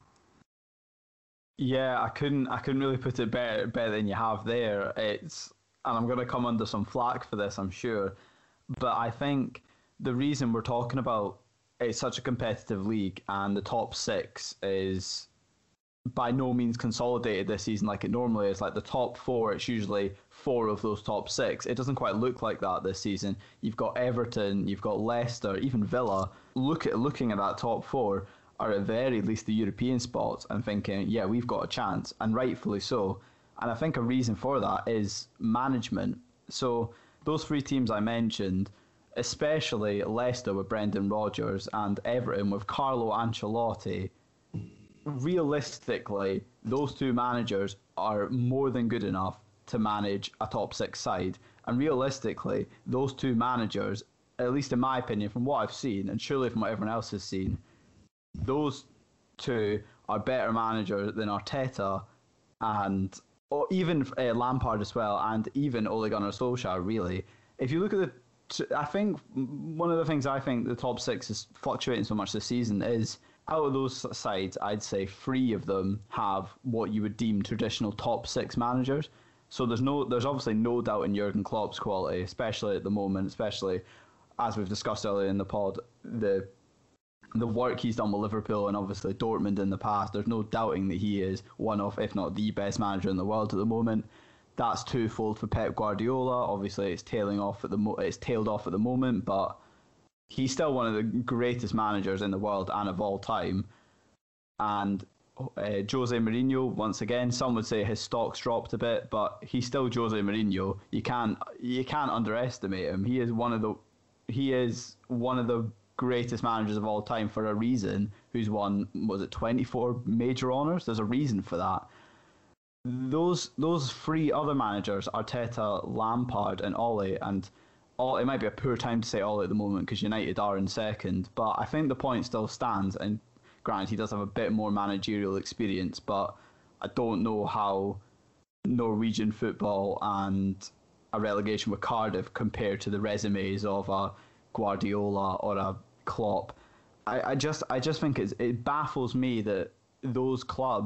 Speaker 4: Yeah, I couldn't really put it better than you have there. And I'm going to come under some flack for this, I'm sure, but I think the reason we're talking about it's such a competitive league and the top 6 is by no means consolidated this season like it normally is. Like the top 4, it's usually 4 of those top 6. It doesn't quite look like that this season. You've got Everton, you've got Leicester, even Villa. Looking at that top 4 are at very least the European spots and thinking, yeah, we've got a chance, and rightfully so. And I think a reason for that is management. So those 3 teams I mentioned, especially Leicester with Brendan Rodgers and Everton with Carlo Ancelotti, realistically, those 2 managers are more than good enough to manage a top 6 side. And realistically, those 2 managers, at least in my opinion, from what I've seen, and surely from what everyone else has seen, those 2 are better managers than Arteta and or even Lampard as well, and even Ole Gunnar Solskjaer, really. If you look at I think one of the things I think the top 6 is fluctuating so much this season is out of those sides, I'd say 3 of them have what you would deem traditional top 6 managers. So there's obviously no doubt in Jurgen Klopp's quality, especially at the moment, especially as we've discussed earlier in the pod, the work he's done with Liverpool and obviously Dortmund in the past. There's no doubting that he is one of, if not the best manager in the world at the moment. that's twofold for Pep Guardiola. Obviously, it's tailed off at the moment, but he's still one of the greatest managers in the world and of all time. And Jose Mourinho, once again, some would say his stock's dropped a bit, but he's still Jose Mourinho. You can't underestimate him. He is one of the greatest managers of all time for a reason. Who's won, 24 major honours? There's a reason for that. Those three other managers, Arteta, Lampard and Ole, and it might be a poor time to say Ole at the moment because United are in second, but I think the point still stands, and granted he does have a bit more managerial experience, but I don't know how Norwegian football and a relegation with Cardiff compare to the resumes of a Guardiola or a Klopp. I just think it baffles me that those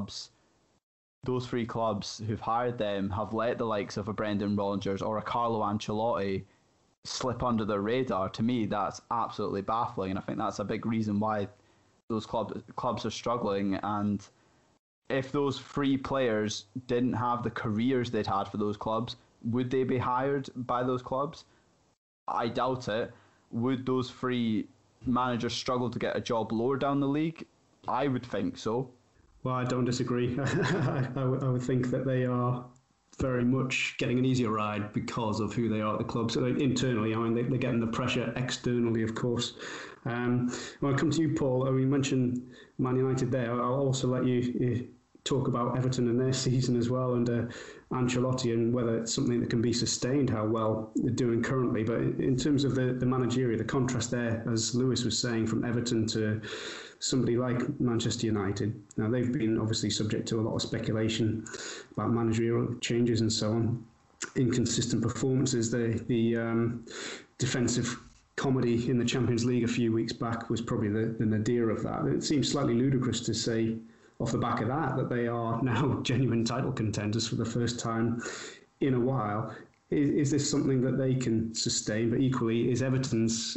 Speaker 4: three clubs who've hired them have let the likes of a Brendan Rodgers or a Carlo Ancelotti slip under their radar. To me, that's absolutely baffling, and I think that's a big reason why those clubs are struggling. And if those three players didn't have the careers they'd had for those clubs, would they be hired by those clubs? I doubt it. Would those three managers struggle to get a job lower down the league? I would think so.
Speaker 2: Well, I don't disagree. I would think that they are very much getting an easier ride because of who they are at the club. So internally, I mean, they're getting the pressure externally, of course. When I come to you, Paul, we mentioned Man United there. I'll also let you talk about Everton and their season as well, and Ancelotti, and whether it's something that can be sustained, how well they're doing currently. But in terms of the managerial, the contrast there, as Lewis was saying, from Everton to somebody like Manchester United. Now, they've been obviously subject to a lot of speculation about managerial changes and so on. Inconsistent performances. The defensive comedy in the Champions League a few weeks back was probably the nadir of that. It seems slightly ludicrous to say off the back of that they are now genuine title contenders for the first time in a while. Is this something that they can sustain? But equally, is Everton's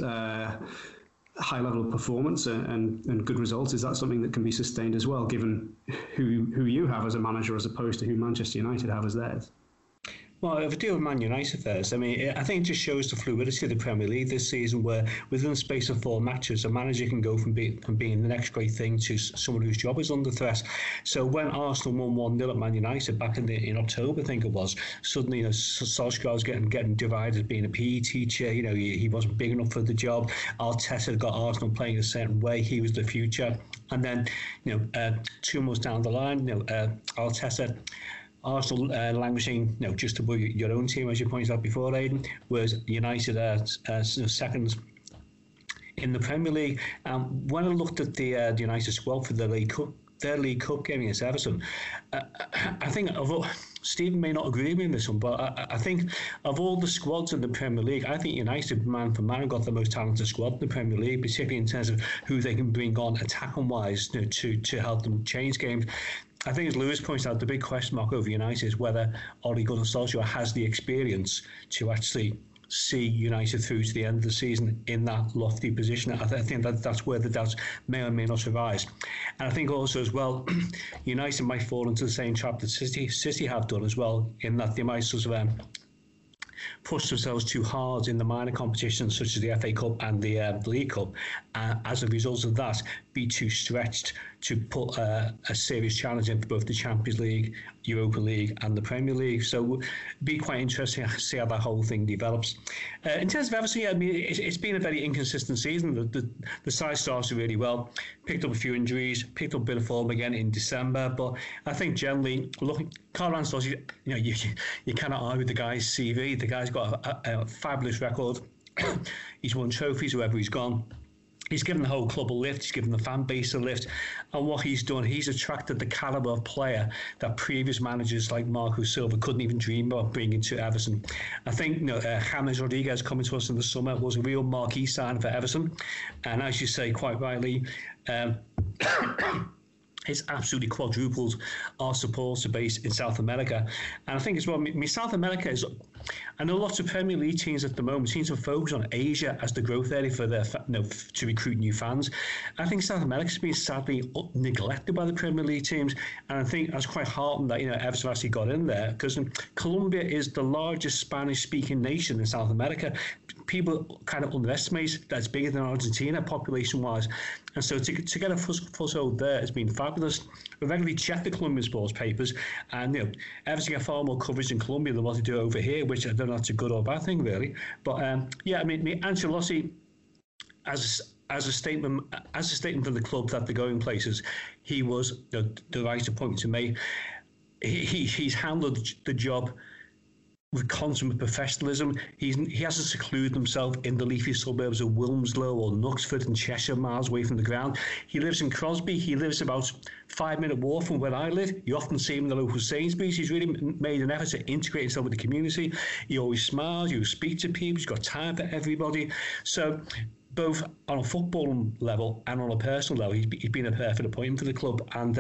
Speaker 2: high level of performance and good results, is that something that can be sustained as well, given who you have as a manager as opposed to who Manchester United have as theirs?
Speaker 5: Well, if I deal with Man United first, I mean, I think it just shows the fluidity of the Premier League this season, where within the space of 4 matches, a manager can go from being the next great thing to someone whose job is under threat. So when Arsenal won 1-0 at Man United back in October, I think it was, suddenly, Solskjaer was getting divided, being a PE teacher. He wasn't big enough for the job. Arteta got Arsenal playing a certain way. He was the future. And then, 2 months down the line, Arteta, Arsenal languishing, just above your own team, as you pointed out before, Aidan, whereas United second in the Premier League. When I looked at the United squad for their League Cup game against Everton, I think Stephen may not agree with me on this one, but I think of all the squads in the Premier League, I think United, man for man, got the most talented squad in the Premier League, particularly in terms of who they can bring on attacking-wise to help them change games. I think, as Lewis points out, the big question mark over United is whether Ole Gunnar Solskjaer has the experience to actually see United through to the end of the season in that lofty position. I think that's where the doubts may or may not arise. And I think also as well, United might fall into the same trap that City have done as well, in that they might sort of push themselves too hard in the minor competitions such as the FA Cup and the League Cup, as a result of that be too stretched to put a serious challenge in for both the Champions League, Europa League and the Premier League. So it'd be quite interesting to see how that whole thing develops. In terms of Everton, I mean, it's been a very inconsistent season. The side started really well, picked up a few injuries, picked up a bit of form again in December, but I think generally, looking, Carlo Ancelotti, you cannot argue the guy's CV. The guy's got a fabulous record. He's won trophies wherever he's gone. He's given the whole club a lift. He's given the fan base a lift. And what he's done, he's attracted the calibre of player that previous managers like Marco Silva couldn't even dream of bringing to Everton. I think James Rodriguez coming to us in the summer was a real marquee sign for Everton. And as you say, quite rightly, it's absolutely quadrupled our supporter base in South America. And I think as well, South America is I know lots of Premier League teams at the moment seem to focus on Asia as the growth area for their, to recruit new fans. I think South America's been sadly neglected by the Premier League teams, and I think I was quite heartened that Everton actually got in there, because Colombia is the largest Spanish-speaking nation in South America. People kind of underestimate that it's bigger than Argentina population-wise, and so to get a foothold there has been fabulous. We regularly check the Colombian sports papers, and Everton get far more coverage in Colombia than what they do over here, which I don't know if that's a good or bad thing, really. But Ancelotti, as a statement from the club that they're going places, he was the right appointment to make. He's handled the job with consummate professionalism. He hasn't secluded himself in the leafy suburbs of Wilmslow or Knutsford and Cheshire, miles away from the ground. He lives in Crosby. He lives about 5-minute walk from where I live. You often see him in the local Sainsbury's. He's really made an effort to integrate himself with the community. He always smiles. You speak to people. He's got time for everybody. So both on a football level and on a personal level, he's been a perfect appointment for the club. And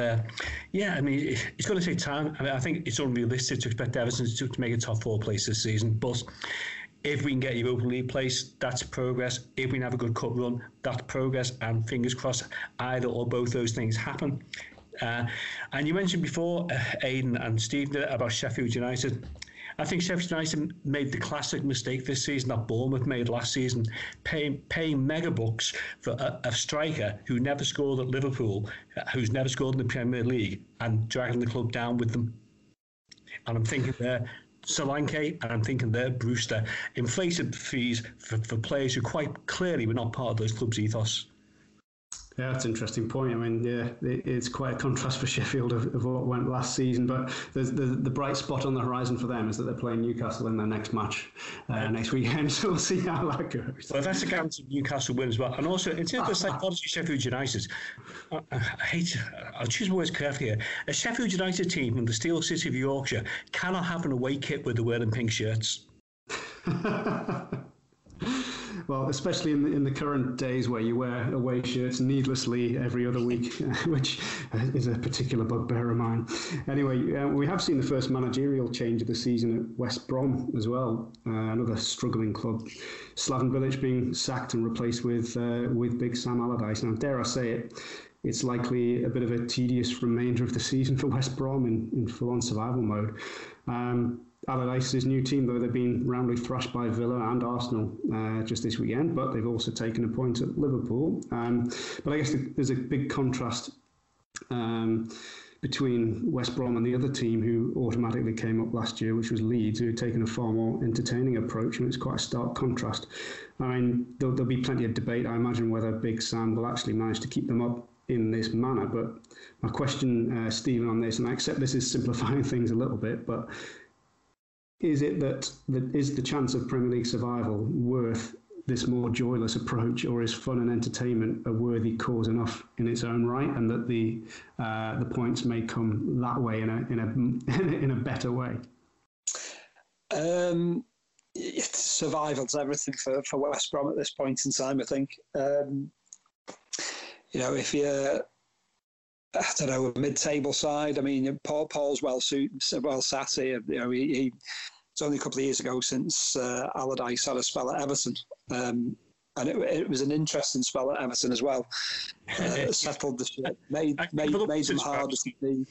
Speaker 5: it's going to take time. I think it's unrealistic to expect Everton to make a top 4 place this season. But if we can get Europa League place, that's progress. If we can have a good cup run, that's progress. And fingers crossed, either or both those things happen. And you mentioned before, Aidan and Steve, about Sheffield United. I think Sheffield United made the classic mistake this season that Bournemouth made last season, paying mega bucks for a striker who never scored at Liverpool, who's never scored in the Premier League, and dragging the club down with them. And I'm thinking there Solanke, and I'm thinking there Brewster. Inflated fees for players who quite clearly were not part of those clubs' ethos.
Speaker 2: Yeah, that's an interesting point. I mean, it's quite a contrast for Sheffield of what went last season, but the bright spot on the horizon for them is that they're playing Newcastle in their next match next weekend, so we'll see how that goes.
Speaker 5: Well, that's a guarantee Newcastle win as well. And also, in terms of the psychology of Sheffield United, I'll choose my words carefully here. A Sheffield United team from the Steel City of Yorkshire cannot have an away kit with the wearing pink shirts.
Speaker 2: Well, especially in the current days where you wear away shirts needlessly every other week, which is a particular bugbear of mine. Anyway, we have seen the first managerial change of the season at West Brom as well, another struggling club. Slaven Bilic being sacked and replaced with Big Sam Allardyce. Now, dare I say it, it's likely a bit of a tedious remainder of the season for West Brom in full-on survival mode. Allardyce's new team, though, they've been roundly thrashed by Villa and Arsenal just this weekend, but they've also taken a point at Liverpool. But I guess there's a big contrast between West Brom and the other team who automatically came up last year, which was Leeds, who had taken a far more entertaining approach, and it's quite a stark contrast. I mean, there'll be plenty of debate, I imagine, whether Big Sam will actually manage to keep them up in this manner. But my question, Stephen, on this, and I accept this is simplifying things a little bit, but is it is the chance of Premier League survival worth this more joyless approach, or is fun and entertainment a worthy cause enough in its own right, and that the points may come that way in a better way?
Speaker 3: Survival's everything for West Brom at this point in time, I think. If you're, I don't know, a mid-table side. I mean, Paul's well sat here. It's only a couple of years ago since Allardyce had a spell at Everton, and it was an interesting spell at Everton as well. Settled the ship, made them harder to beat.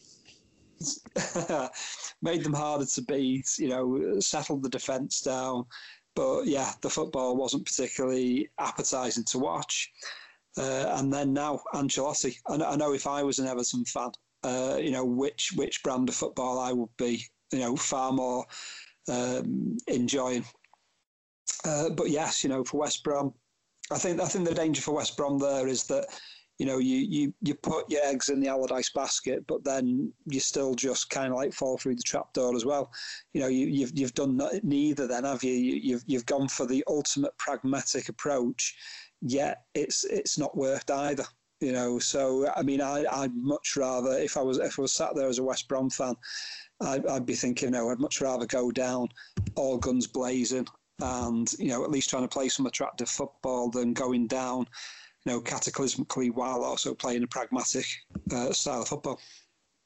Speaker 3: Made them harder to beat. Settled the defence down, but yeah, the football wasn't particularly appetising to watch. And then now Ancelotti. I know if I was an Everton fan, which brand of football I would be, far more enjoying. But yes, for West Brom, I think the danger for West Brom there is that, you put your eggs in the Allardyce basket, but then you still just kind of like fall through the trapdoor as well. You've done neither then, have you? You've gone for the ultimate pragmatic approach. Yet it's not worked either, So I mean, I'd much rather, if I was sat there as a West Brom fan, I'd be thinking, I'd much rather go down all guns blazing and at least trying to play some attractive football than going down, cataclysmically while also playing a pragmatic style of football.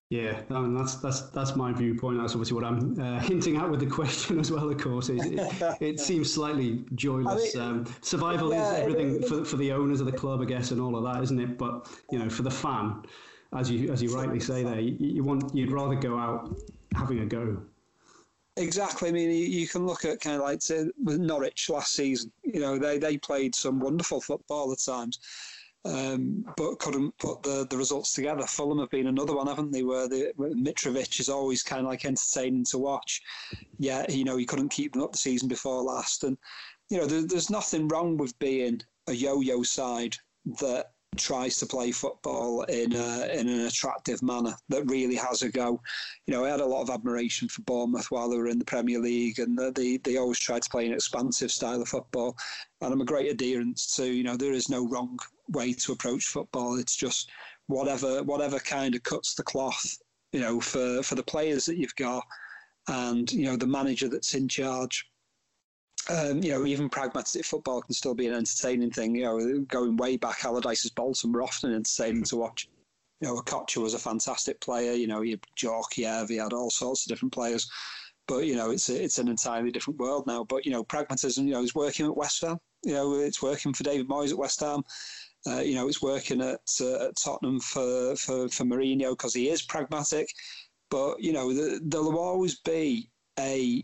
Speaker 2: Yeah, I mean, that's my viewpoint. That's obviously what I'm hinting at with the question as well. Of course, it seems slightly joyless. Survival is everything for the owners of the club, I guess, and all of that, isn't it? But for the fan, as you rightly say, there, you'd rather go out having a go.
Speaker 3: Exactly. I mean, you can look at kind of like with Norwich last season. They played some wonderful football at times. But couldn't put the results together. Fulham have been another one, haven't they? Where Mitrovic is always kind of like entertaining to watch. Yeah, he couldn't keep them up the season before last, and there's nothing wrong with being a yo-yo side that tries to play football in an attractive manner, that really has a go. I had a lot of admiration for Bournemouth while they were in the Premier League, and they always tried to play an expansive style of football. And I'm a great adherent to, there is no wrong way to approach football. It's just whatever kind of cuts the cloth, for the players that you've got, and the manager that's in charge. Even pragmatic football can still be an entertaining thing. Going way back, Allardyce's Bolton were often entertaining to watch. Okocha was a fantastic player. He had Djorkaeff, he had all sorts of different players. But, it's an entirely different world now. But, pragmatism, is working at West Ham. It's working for David Moyes at West Ham. It's working at Tottenham for Mourinho because he is pragmatic. But, there'll always be a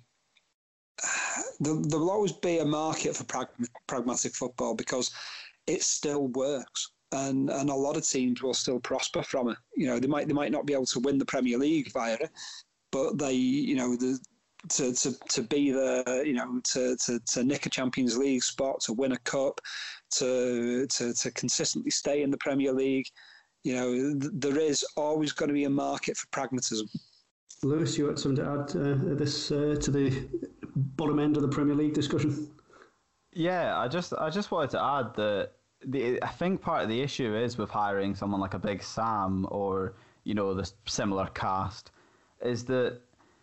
Speaker 3: market for pragmatic football because it still works, and a lot of teams will still prosper from it. They might not be able to win the Premier League via it, but they to be there, to nick a Champions League spot, to win a cup, to consistently stay in the Premier League. There is always going to be a market for pragmatism.
Speaker 2: Lewis, you had something to add to the bottom end of the Premier League discussion?
Speaker 4: Yeah, I just wanted to add that I think part of the issue is with hiring someone like a Big Sam or the similar cast is that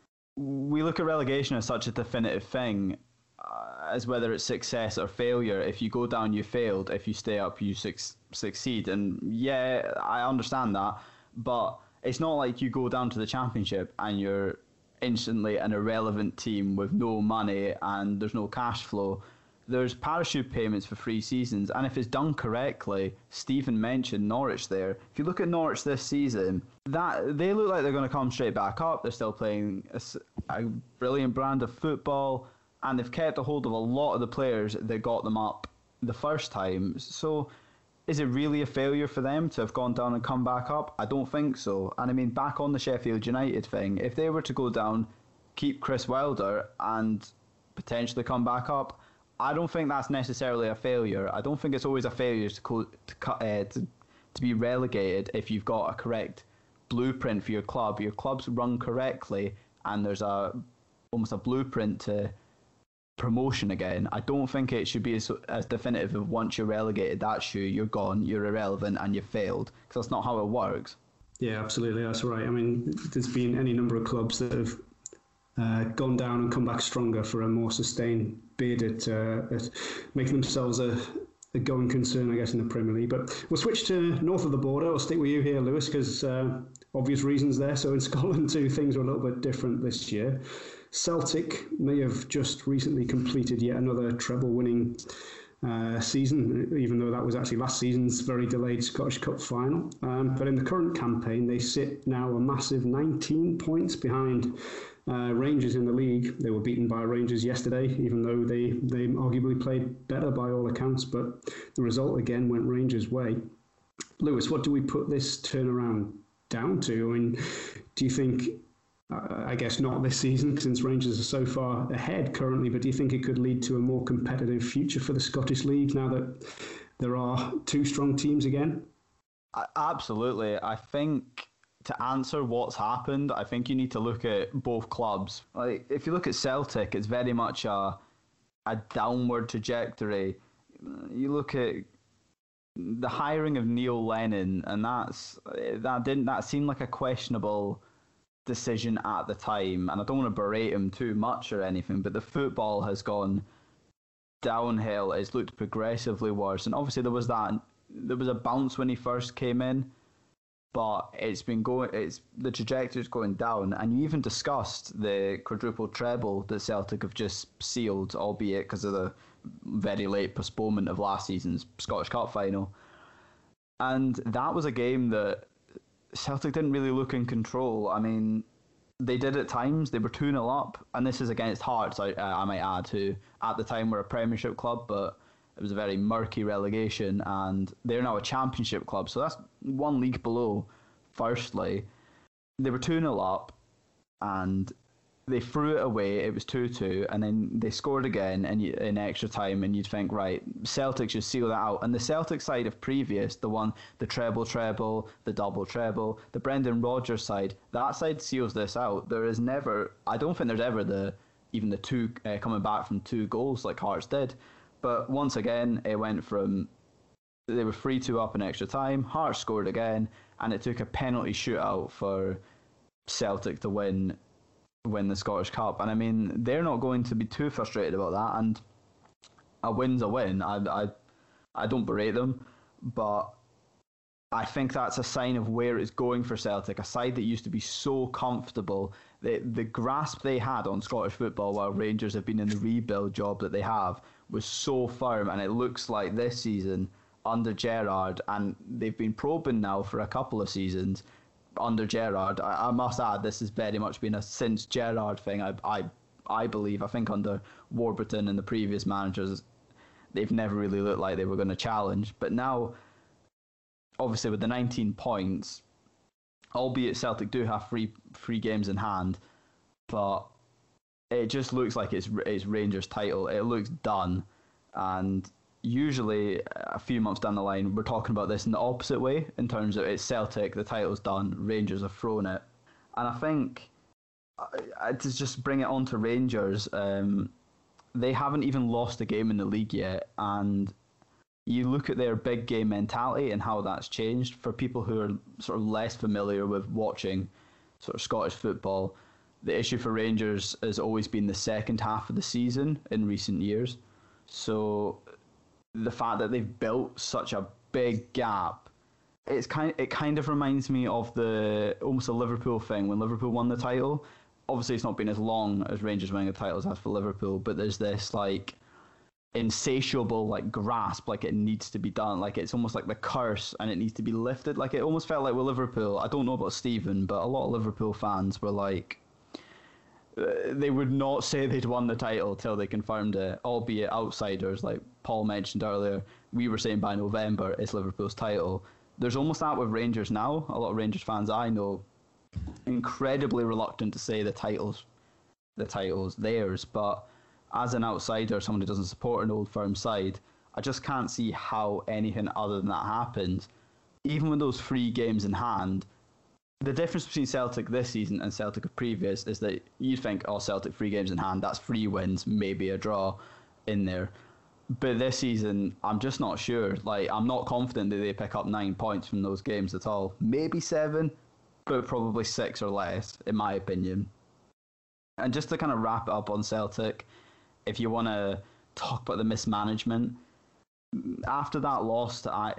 Speaker 4: we look at relegation as such a definitive thing, as whether it's success or failure. If you go down, you failed. If you stay up, you succeed. And yeah, I understand that, but it's not like you go down to the Championship and you're instantly an irrelevant team with no money and there's no cash flow. There's parachute payments for 3 seasons, and if it's done correctly, Stephen mentioned Norwich there. If you look at Norwich this season, that they look like they're going to come straight back up. They're still playing a brilliant brand of football, and they've kept a hold of a lot of the players that got them up the first time. So is it really a failure for them to have gone down and come back up? I don't think so. And I mean, back on the Sheffield United thing, if they were to go down, keep Chris Wilder and potentially come back up, I don't think that's necessarily a failure. I don't think it's always a failure to be relegated if you've got a correct blueprint for your club. Your club's run correctly, and there's almost a blueprint to promotion again. I don't think it should be as definitive of once you're relegated, that's you're gone, you're irrelevant, and you failed, because that's not how it works.
Speaker 2: Yeah, absolutely, that's right. I mean, there's been any number of clubs that have gone down and come back stronger for a more sustained bid at making themselves a going concern, I guess, in the Premier League. But we'll switch to north of the border. I'll stick with you here, Lewis, because obvious reasons there. So in Scotland too, things are a little bit different this year. Celtic may have just recently completed yet another treble-winning season, even though that was actually last season's very delayed Scottish Cup final. But in the current campaign, they sit now a massive 19 points behind Rangers in the league. They were beaten by Rangers yesterday, even though they arguably played better by all accounts, but the result again went Rangers' way. Lewis, what do we put this turnaround down to? I mean, do you think, I guess not this season since Rangers are so far ahead currently, but do you think it could lead to a more competitive future for the Scottish League now that there are 2 strong teams again?
Speaker 4: Absolutely. I think to answer what's happened, I think you need to look at both clubs. Like, if you look at Celtic, it's very much a downward trajectory. You look at the hiring of Neil Lennon, and that seemed like a questionable decision at the time. And I don't want to berate him too much or anything, but the football has gone downhill. It's looked progressively worse, and obviously there was a bounce when he first came in. but the trajectory's going down, and you even discussed the quadruple treble that Celtic have just sealed, albeit because of the very late postponement of last season's Scottish Cup final. And that was a game that Celtic didn't really look in control. I mean, they did at times. They were 2-0 up, and this is against Hearts, I might add, who at the time were a Premiership club, but it was a very murky relegation, and they're now a Championship club, so that's one league below. Firstly, they were 2-0 up, and they threw it away. It was 2-2, and then they scored again in extra time, and you'd think, right, Celtic should seal that out. And the Celtic side of previous, the treble, the double treble, the Brendan Rodgers side, that side seals this out. I don't think there's ever even the two coming back from 2 goals like Hearts did. But once again, it went from, they were 3-2 up in extra time, Hearts scored again, and it took a penalty shootout for Celtic to win the Scottish Cup. And I mean, they're not going to be too frustrated about that, and a win's a win. I don't berate them, but I think that's a sign of where it's going for Celtic, a side that used to be so comfortable. The grasp they had on Scottish football while Rangers have been in the rebuild job that they have was so firm, and it looks like this season under Gerrard, and they've been probing now for a couple of seasons under Gerrard. I must add, this has very much been a since Gerrard thing. I believe. I think under Warburton and the previous managers, they've never really looked like they were going to challenge. But now, obviously, with the 19 points, albeit Celtic do have three games in hand, but it just looks like it's Rangers' title. It looks done, and usually a few months down the line, we're talking about this in the opposite way, in terms of it's Celtic, the title's done, Rangers have thrown it. And I think, to just bring it on to Rangers, they haven't even lost a game in the league yet, and you look at their big game mentality and how that's changed for people who are sort of less familiar with watching sort of Scottish football. The issue for Rangers has always been the second half of the season in recent years. So the fact that they've built such a big gap, it kind of reminds me of almost a Liverpool thing when Liverpool won the title. Obviously, it's not been as long as Rangers winning the title as for Liverpool, but there's this like insatiable like grasp, like it needs to be done, like it's almost like the curse and it needs to be lifted. Like it almost felt like with Liverpool, I don't know about Stephen, but a lot of Liverpool fans were like, they would not say they'd won the title till they confirmed it, albeit outsiders, like Paul mentioned earlier. We were saying by November it's Liverpool's title. There's almost that with Rangers now. A lot of Rangers fans I know incredibly reluctant to say the title's theirs, but as an outsider, someone who doesn't support an old firm side, I just can't see how anything other than that happens. Even with those 3 games in hand, the difference between Celtic this season and Celtic of previous is that you think, oh, Celtic 3 games in hand, that's 3 wins, maybe a draw in there. But this season, I'm just not sure. Like, I'm not confident that they pick up 9 points from those games at all. Maybe 7, but probably 6 or less, in my opinion. And just to kind of wrap it up on Celtic, if you want to talk about the mismanagement, after that loss at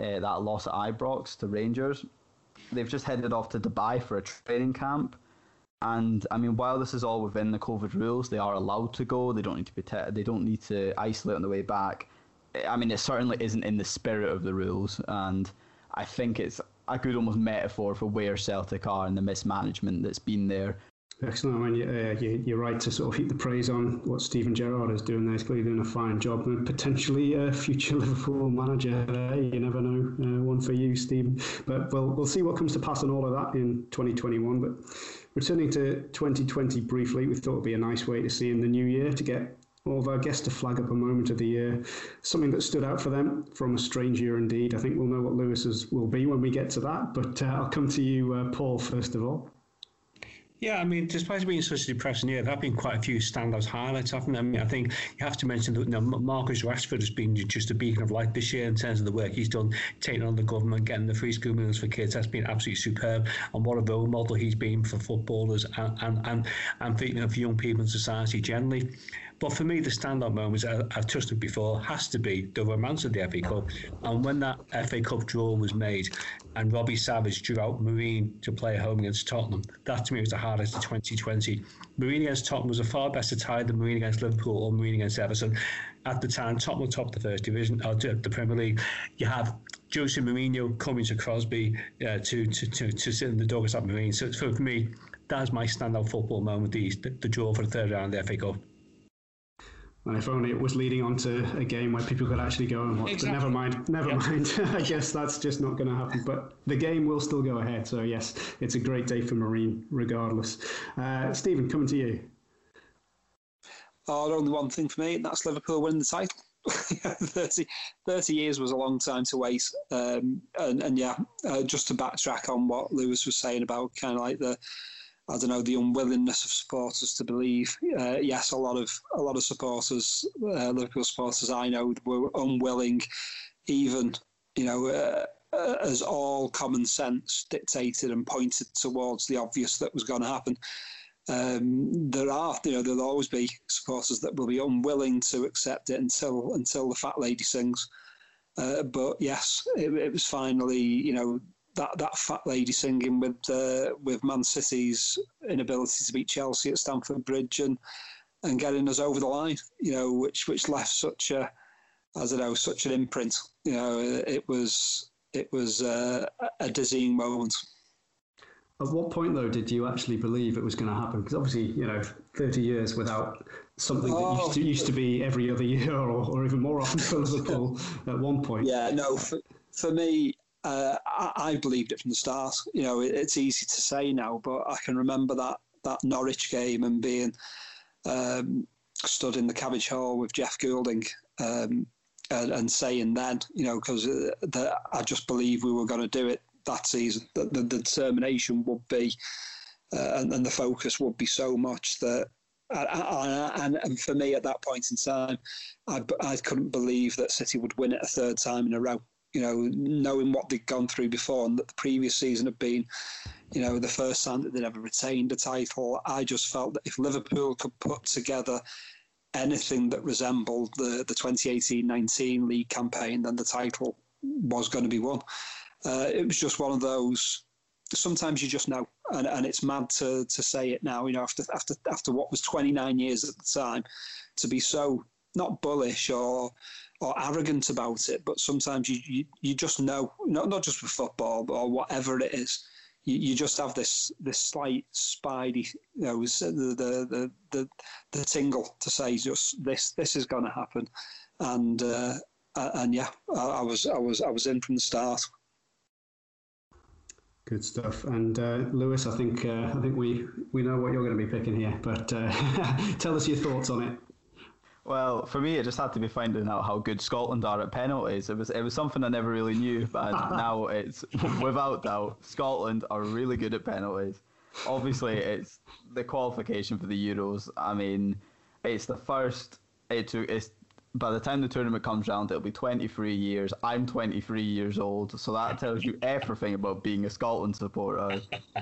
Speaker 4: Ibrox to Rangers, they've just headed off to Dubai for a training camp. And I mean, while this is all within the COVID rules, they are allowed to go. They don't need to they don't need to isolate on the way back. I mean, it certainly isn't in the spirit of the rules, and I think it's a good almost metaphor for where Celtic are and the mismanagement that's been there.
Speaker 2: Excellent. I mean, you're right to sort of heap the praise on what Steven Gerrard is doing there. He's clearly doing a fine job, and potentially a future Liverpool manager there. You never know. One for you, Stephen. But we'll see what comes to pass on all of that in 2021. But returning to 2020 briefly, we thought it would be a nice way to see in the new year to get all of our guests to flag up a moment of the year, something that stood out for them from a strange year indeed. I think we'll know what Lewis's will be when we get to that. But I'll come to you, Paul, first of all.
Speaker 5: Yeah, I mean, despite it being such a depressing year, there have been quite a few standout highlights, haven't there? I mean, I think you have to mention that Marcus Rashford has been just a beacon of light this year in terms of the work he's done, taking on the government, getting the free school meals for kids. That's been absolutely superb, and what a role model he's been for footballers and for young people in society generally. But for me, the standout moments, I've touched on before, has to be the romance of the FA Cup. And when that FA Cup draw was made, and Robbie Savage drew out Marine to play at home against Tottenham. That to me was the hardest of 2020. Marine against Tottenham was a far better tie than Marine against Liverpool or Marine against Everton. At the time, Tottenham topped the first division, or the Premier League. You have Jose Mourinho coming to Crosby to sit in the doggers at Marine. So for me, that's my standout football moment, the draw for the third round of the FA Cup.
Speaker 2: And if only it was leading on to a game where people could actually go and watch. Exactly. But never mind. I guess that's just not going to happen. But the game will still go ahead. So yes, it's a great day for Marine regardless. Stephen, coming to you.
Speaker 3: Only one thing for me, and that's Liverpool winning the title. 30 years was a long time to wait. Just to backtrack on what Lewis was saying about kind of like the unwillingness of supporters to believe. Yes, a lot of supporters, Liverpool supporters I know, were unwilling, even, as all common sense dictated and pointed towards the obvious that was going to happen. There'll always be supporters that will be unwilling to accept it until the fat lady sings. But yes, it was finally, that fat lady singing with Man City's inability to beat Chelsea at Stamford Bridge and getting us over the line, which left such an imprint. It was a dizzying moment.
Speaker 2: At what point, though, did you actually believe it was going to happen? Because obviously, 30 years without something that used to be every other year or even more often for Liverpool at one point.
Speaker 3: Yeah, no, for me, I believed it from the start. It's easy to say now, but I can remember that Norwich game and being stood in the Cabbage Hall with Jeff Goulding and saying then, because I just believed we were going to do it that season, that the determination would be and the focus would be so much that and for me at that point in time, I couldn't believe that City would win it a third time in a row. Knowing what they'd gone through before and that the previous season had been, the first time that they'd ever retained a title, I just felt that if Liverpool could put together anything that resembled the 2018-19 league campaign, then the title was going to be won. It was just one of those. Sometimes you just know, and it's mad to say it now. After what was 29 years at the time, to be so not bullish or arrogant about it, but sometimes you just know, not just with football or whatever it is. You just have this slight spidey, the tingle to say just this is going to happen, and yeah, I was in from the start.
Speaker 2: Good stuff. And Lewis, I think we know what you're going to be picking here, but tell us your thoughts on it.
Speaker 4: Well, for me, it just had to be finding out how good Scotland are at penalties. It was something I never really knew, but now it's without doubt Scotland are really good at penalties. Obviously, it's the qualification for the Euros. I mean, it's the first. It's by the time the tournament comes round, it'll be 23 years. I'm 23 years old, so that tells you everything about being a Scotland supporter.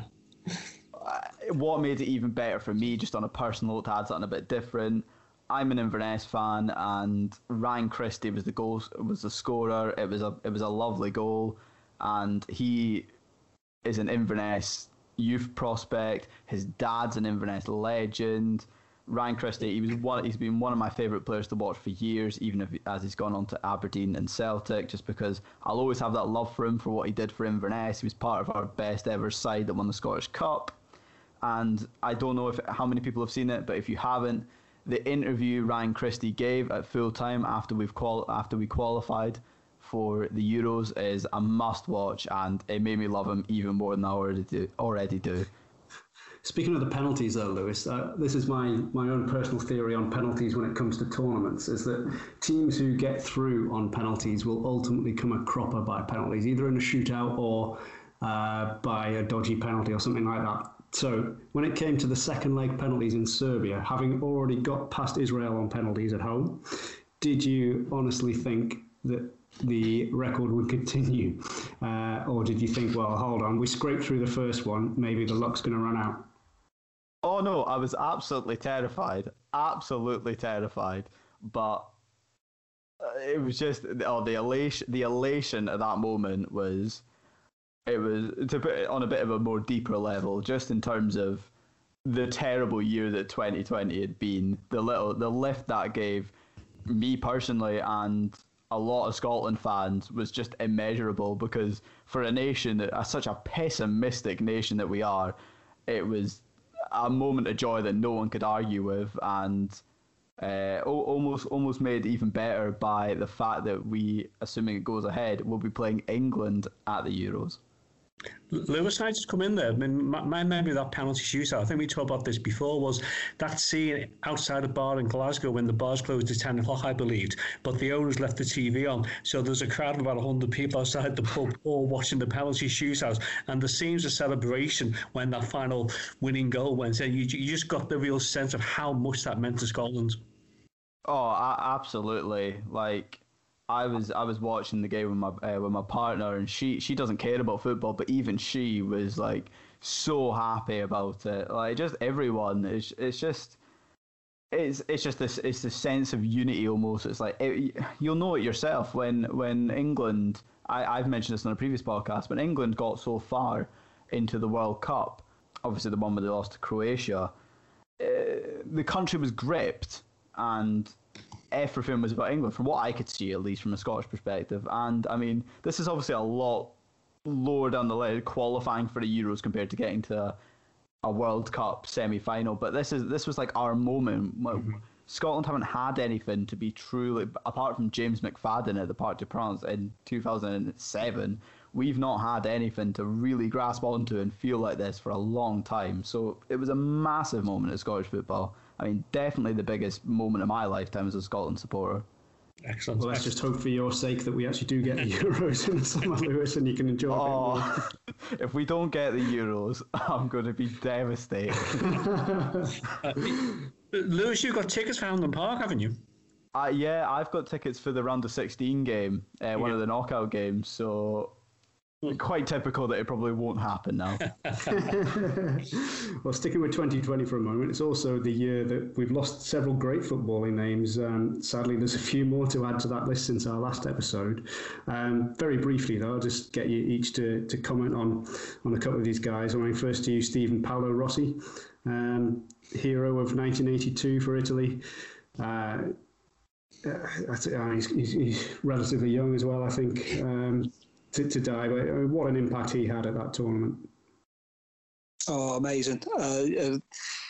Speaker 4: What made it even better for me, just on a personal note, to add something a bit different. I'm an Inverness fan, and Ryan Christie was the scorer. It was a lovely goal, and he is an Inverness youth prospect. His dad's an Inverness legend. Ryan Christie, he's been one of my favourite players to watch for years, even as he's gone on to Aberdeen and Celtic, just because I'll always have that love for him for what he did for Inverness. He was part of our best ever side that won the Scottish Cup, and I don't know how many people have seen it, but if you haven't, the interview Ryan Christie gave at full time after we qualified for the Euros is a must watch, and it made me love him even more than I already do.
Speaker 2: Speaking of the penalties, though, Lewis, this is my own personal theory on penalties when it comes to tournaments, is that teams who get through on penalties will ultimately come a cropper by penalties, either in a shootout or by a dodgy penalty or something like that. So when it came to the second leg penalties in Serbia, having already got past Israel on penalties at home, did you honestly think that the record would continue? Or did you think, well, hold on, we scraped through the first one, maybe the luck's going to run out?
Speaker 4: Oh no, I was absolutely terrified, but it was just the elation at that moment was it was, to put it on a bit of a more deeper level, just in terms of the terrible year that 2020 had been, the lift that gave me personally and a lot of Scotland fans was just immeasurable, because for a nation, such a pessimistic nation that we are, it was a moment of joy that no one could argue with, and almost made even better by the fact that we, assuming it goes ahead, will be playing England at the Euros.
Speaker 5: Lewis, I just come in there. I mean, my memory of that penalty shootout, I think we talked about this before, was that scene outside a bar in Glasgow when the bars closed at 10 o'clock, I believed, but the owners left the TV on. So there's a crowd of about 100 people outside the pub all watching the penalty shootout. And there seems a celebration when that final winning goal went in. You just got the real sense of how much that meant to Scotland.
Speaker 4: Oh, absolutely. Like, I was watching the game with my partner, and she doesn't care about football, but even she was like so happy about it. Like, just everyone, it's just this sense of unity almost. It's like you'll know it yourself when England. I've mentioned this on a previous podcast. When England got so far into the World Cup, obviously the one where they lost to Croatia, the country was gripped and everything was about England, from what I could see, at least from a Scottish perspective. And I mean, this is obviously a lot lower down the line, qualifying for the Euros compared to getting to a World Cup semi-final. But this was like our moment. Mm-hmm. Scotland haven't had anything to be truly, apart from James McFadden at the Parc des Princes in 2007. We've not had anything to really grasp onto and feel like this for a long time. So it was a massive moment in Scottish football. I mean, definitely the biggest moment of my lifetime as a Scotland supporter.
Speaker 5: Excellent.
Speaker 2: Well, let's just hope for your sake that we actually do get the Euros in the summer, Lewis, and you can enjoy it.
Speaker 4: If we don't get the Euros, I'm going to be devastated.
Speaker 5: Lewis, you've got tickets for Hampden Park, haven't you?
Speaker 4: Yeah, I've got tickets for the round of 16 game, one of the knockout games, so quite typical that it probably won't happen now.
Speaker 2: Well, sticking with 2020 for a moment, it's also the year that we've lost several great footballing names. Sadly, there's a few more to add to that list since our last episode. Very briefly, though, I'll just get you each to comment on a couple of these guys. I mean, first to you, Stephen Paolo Rossi, hero of 1982 for Italy. He's relatively young as well, I think. To die, but what an impact he had at that tournament.
Speaker 3: Oh, amazing. The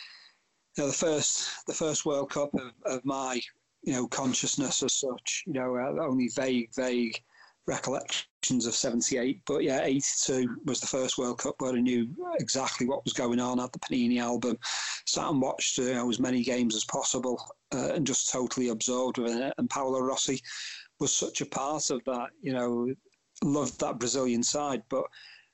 Speaker 3: first World Cup of my, consciousness as such, only vague recollections of 78, but yeah, 82 was the first World Cup where I knew exactly what was going on at the Panini album, sat and watched as many games as possible, and just totally absorbed within it. And Paolo Rossi was such a part of that, loved that Brazilian side, but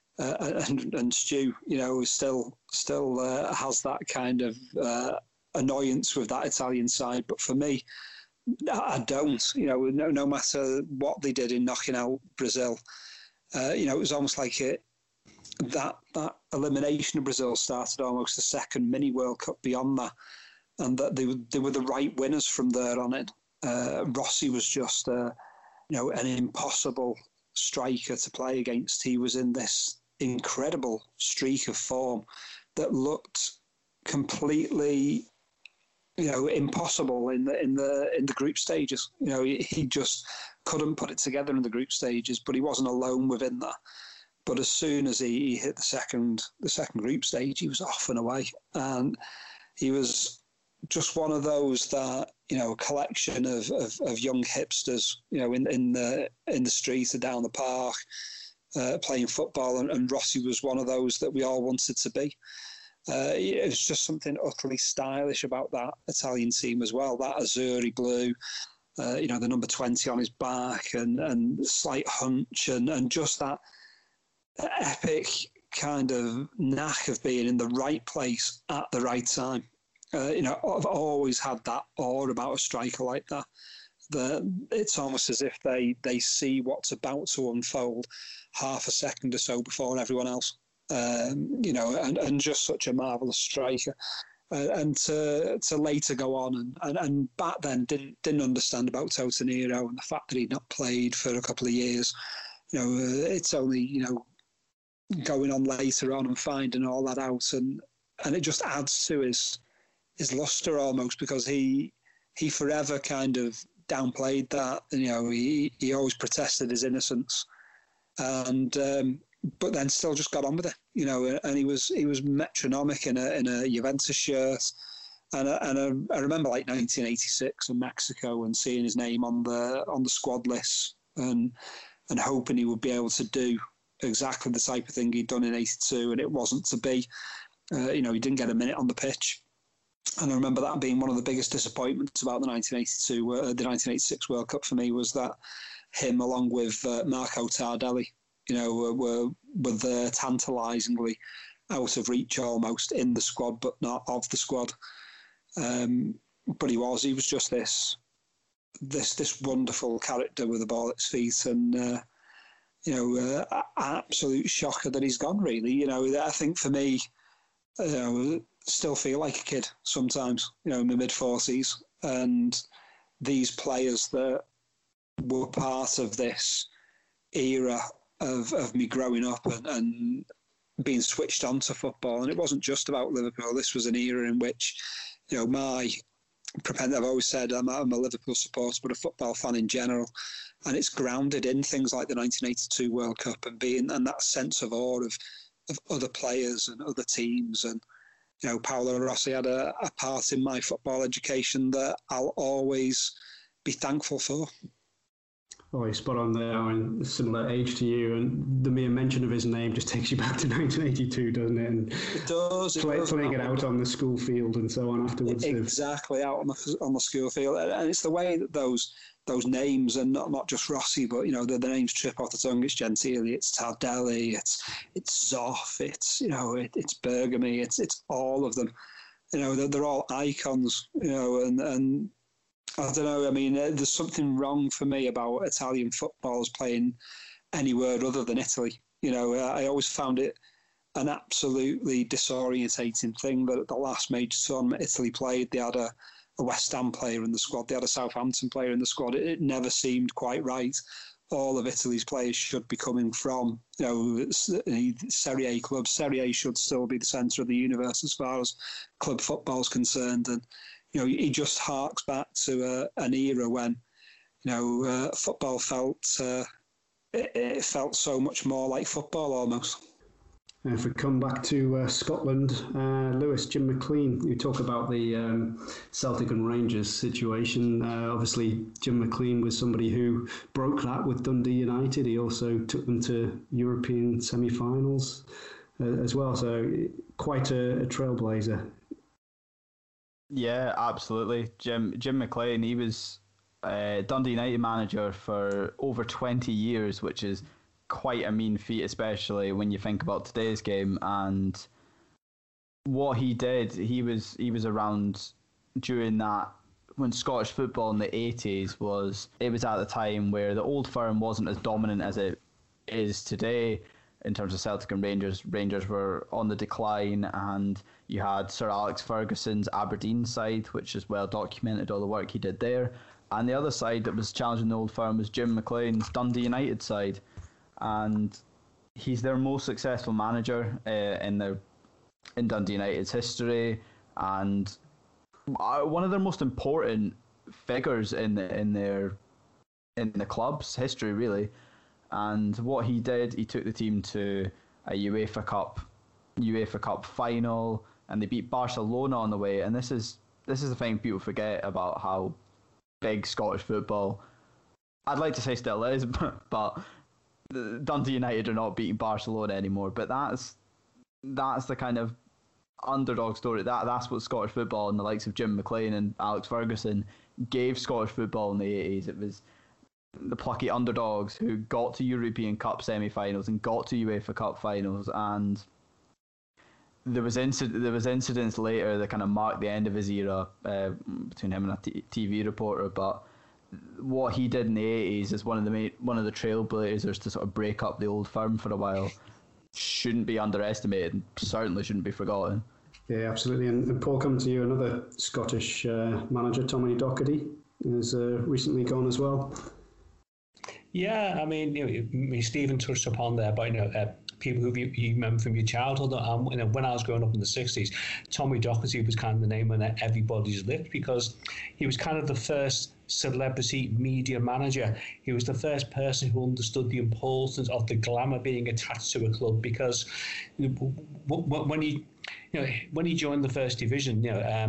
Speaker 3: and Stu, still has that kind of annoyance with that Italian side. But for me, I don't. No matter what they did in knocking out Brazil, it was almost like that elimination of Brazil started almost a second mini World Cup beyond that, and that they were the right winners from there on in. Rossi was just an impossible striker to play against. He was in this incredible streak of form that looked completely, impossible in the group stages. He just couldn't put it together in the group stages, but he wasn't alone within that. But as soon as he hit the second group stage, he was off and away, and he was just one of those that, a collection of young hipsters, in the streets or down the park, playing football, and Rossi was one of those that we all wanted to be. It was just something utterly stylish about that Italian team as well. That Azzurri blue, the number 20 on his back, and slight hunch, and just that epic kind of knack of being in the right place at the right time. I've always had that awe about a striker like that. It's almost as if they see what's about to unfold half a second or so before everyone else. And just such a marvellous striker. And to later go on and back then didn't understand about Toto Nero and the fact that he'd not played for a couple of years. It's only going on later on and finding all that out, and it just adds to his lustre almost, because he forever kind of downplayed that. He always protested his innocence, and but then still just got on with it. And he was metronomic in a Juventus shirt. And I remember like 1986 in Mexico and seeing his name on the squad list and hoping he would be able to do exactly the type of thing he'd done in '82, and it wasn't to be. He didn't get a minute on the pitch, and I remember that being one of the biggest disappointments about the 1986 World Cup for me, was that him along with Marco Tardelli, were there tantalisingly out of reach almost in the squad, but not of the squad. But he was just this wonderful character with the ball at his feet, and absolute shocker that he's gone. Really, I think for me, still feel like a kid sometimes. In my mid-40s, and these players that were part of this era of me growing up and being switched on to football, and it wasn't just about Liverpool. This was an era in which, my propensity, I've always said I'm a Liverpool supporter, but a football fan in general, and it's grounded in things like the 1982 World Cup and that sense of awe of other players and other teams. And Paolo Rossi had a part in my football education that I'll always be thankful for.
Speaker 2: Oh, he's spot on there. I mean, similar age to you, and the mere mention of his name just takes you back to 1982, doesn't it? And
Speaker 3: it does.
Speaker 2: Playing it out on the school field and so on afterwards.
Speaker 3: Exactly, out on the school field, and it's the way that those names, and not just Rossi, but the names trip off the tongue. It's Gentili, it's Tardelli, it's Zoff, it's Bergami, it's all of them. They're all icons. And I don't know. I mean, there's something wrong for me about Italian footballers playing anywhere other than Italy. I always found it an absolutely disorientating thing that at the last major tournament Italy played, they had a West Ham player in the squad, they had a Southampton player in the squad. It never seemed quite right. All of Italy's players should be coming from, Serie A clubs. Serie A should still be the centre of the universe as far as club football is concerned. And he just harks back to an era when, football felt it felt so much more like football almost.
Speaker 2: And if we come back to Scotland, Lewis, Jim McLean, you talk about the Celtic and Rangers situation. Obviously, Jim McLean was somebody who broke that with Dundee United. He also took them to European semi-finals as well. So quite a trailblazer.
Speaker 4: Yeah, absolutely. Jim McLean, he was Dundee United manager for over 20 years, which is quite a mean feat, especially when you think about today's game. And what he did, he was around during that, when Scottish football in the 80s was at the time where the Old Firm wasn't as dominant as it is today. In terms of Celtic and Rangers, Rangers were on the decline, and you had Sir Alex Ferguson's Aberdeen side, which is well documented, all the work he did there. And the other side that was challenging the Old Firm was Jim McLean's Dundee United side. And he's their most successful manager in Dundee United's history, and one of their most important figures in the club's history, really. And what he did, he took the team to a UEFA Cup final, and they beat Barcelona on the way. And this is the thing people forget about how big Scottish football, I'd like to say still is, but Dundee United are not beating Barcelona anymore. But that's the kind of underdog story. That's what Scottish football and the likes of Jim McLean and Alex Ferguson gave Scottish football in the 80s. It was the plucky underdogs who got to European Cup semi-finals and got to UEFA Cup finals. And there was incidents later that kind of marked the end of his era between him and a TV reporter. But what he did in the 80s is one of the trailblazers to sort of break up the Old Firm for a while. Shouldn't be underestimated, and certainly shouldn't be forgotten.
Speaker 2: Yeah, absolutely. And Paul, coming to you, another Scottish manager, Tommy Docherty, has recently gone as well.
Speaker 5: Yeah, I mean, Stephen touched upon there, but people who you remember from your childhood. And when I was growing up in the 60s, Tommy Docherty was kind of the name on everybody's lips because he was kind of the first celebrity media manager. He was the first person who understood the importance of the glamour being attached to a club, because when he joined the First Division,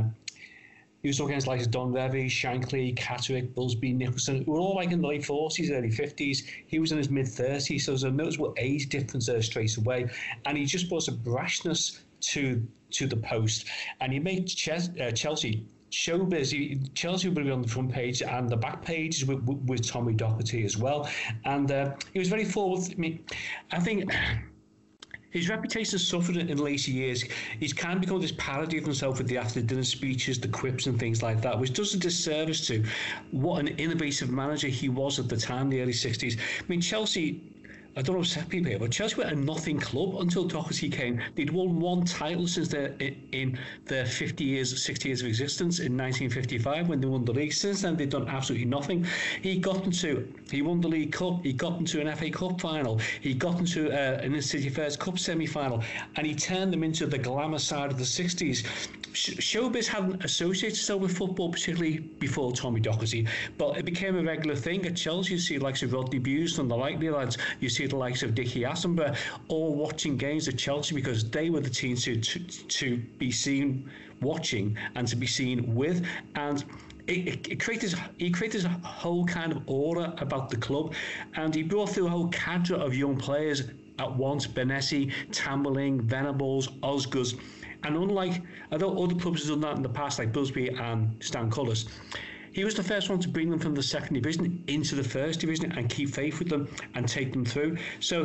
Speaker 5: he was talking against like Don Revie, Shankly, Catterick, Busby, Nicholson, who were all like in the late 40s, early 50s. He was in his mid-30s, so there's a noticeable age difference there straight away. And he just brought a brashness to the post. And he made Chelsea showbiz. Chelsea will be on the front page and the back pages with Tommy Docherty as well. And he was very forward. I mean, I think his reputation has suffered in later years. He's kind of become this parody of himself with the after-dinner speeches, the quips and things like that, which does a disservice to what an innovative manager he was at the time, the early 60s. I mean, Chelsea, I don't know if people here, but Chelsea were a nothing club until Docherty came. They'd won one title since in their 60 years of existence in 1955 when they won the league. Since then, they've done absolutely nothing. He won the League Cup. He got them to an FA Cup final. He got them to an City First Cup semi-final, and he turned them into the glamour side of the 60s. Showbiz hadn't associated itself with football, particularly before Tommy Docherty, but it became a regular thing at Chelsea. You see the likes of Rodney Bewes and the likely lads. You see the likes of Dickie Attenborough all watching games at Chelsea because they were the team to be seen watching and to be seen with. And he created a whole kind of aura about the club, and he brought through a whole cadre of young players at once: Benessi, Tamberling, Venables, Osgood. And although other clubs have done that in the past, like Busby and Stan Cullis, he was the first one to bring them from the second division into the first division and keep faith with them and take them through. So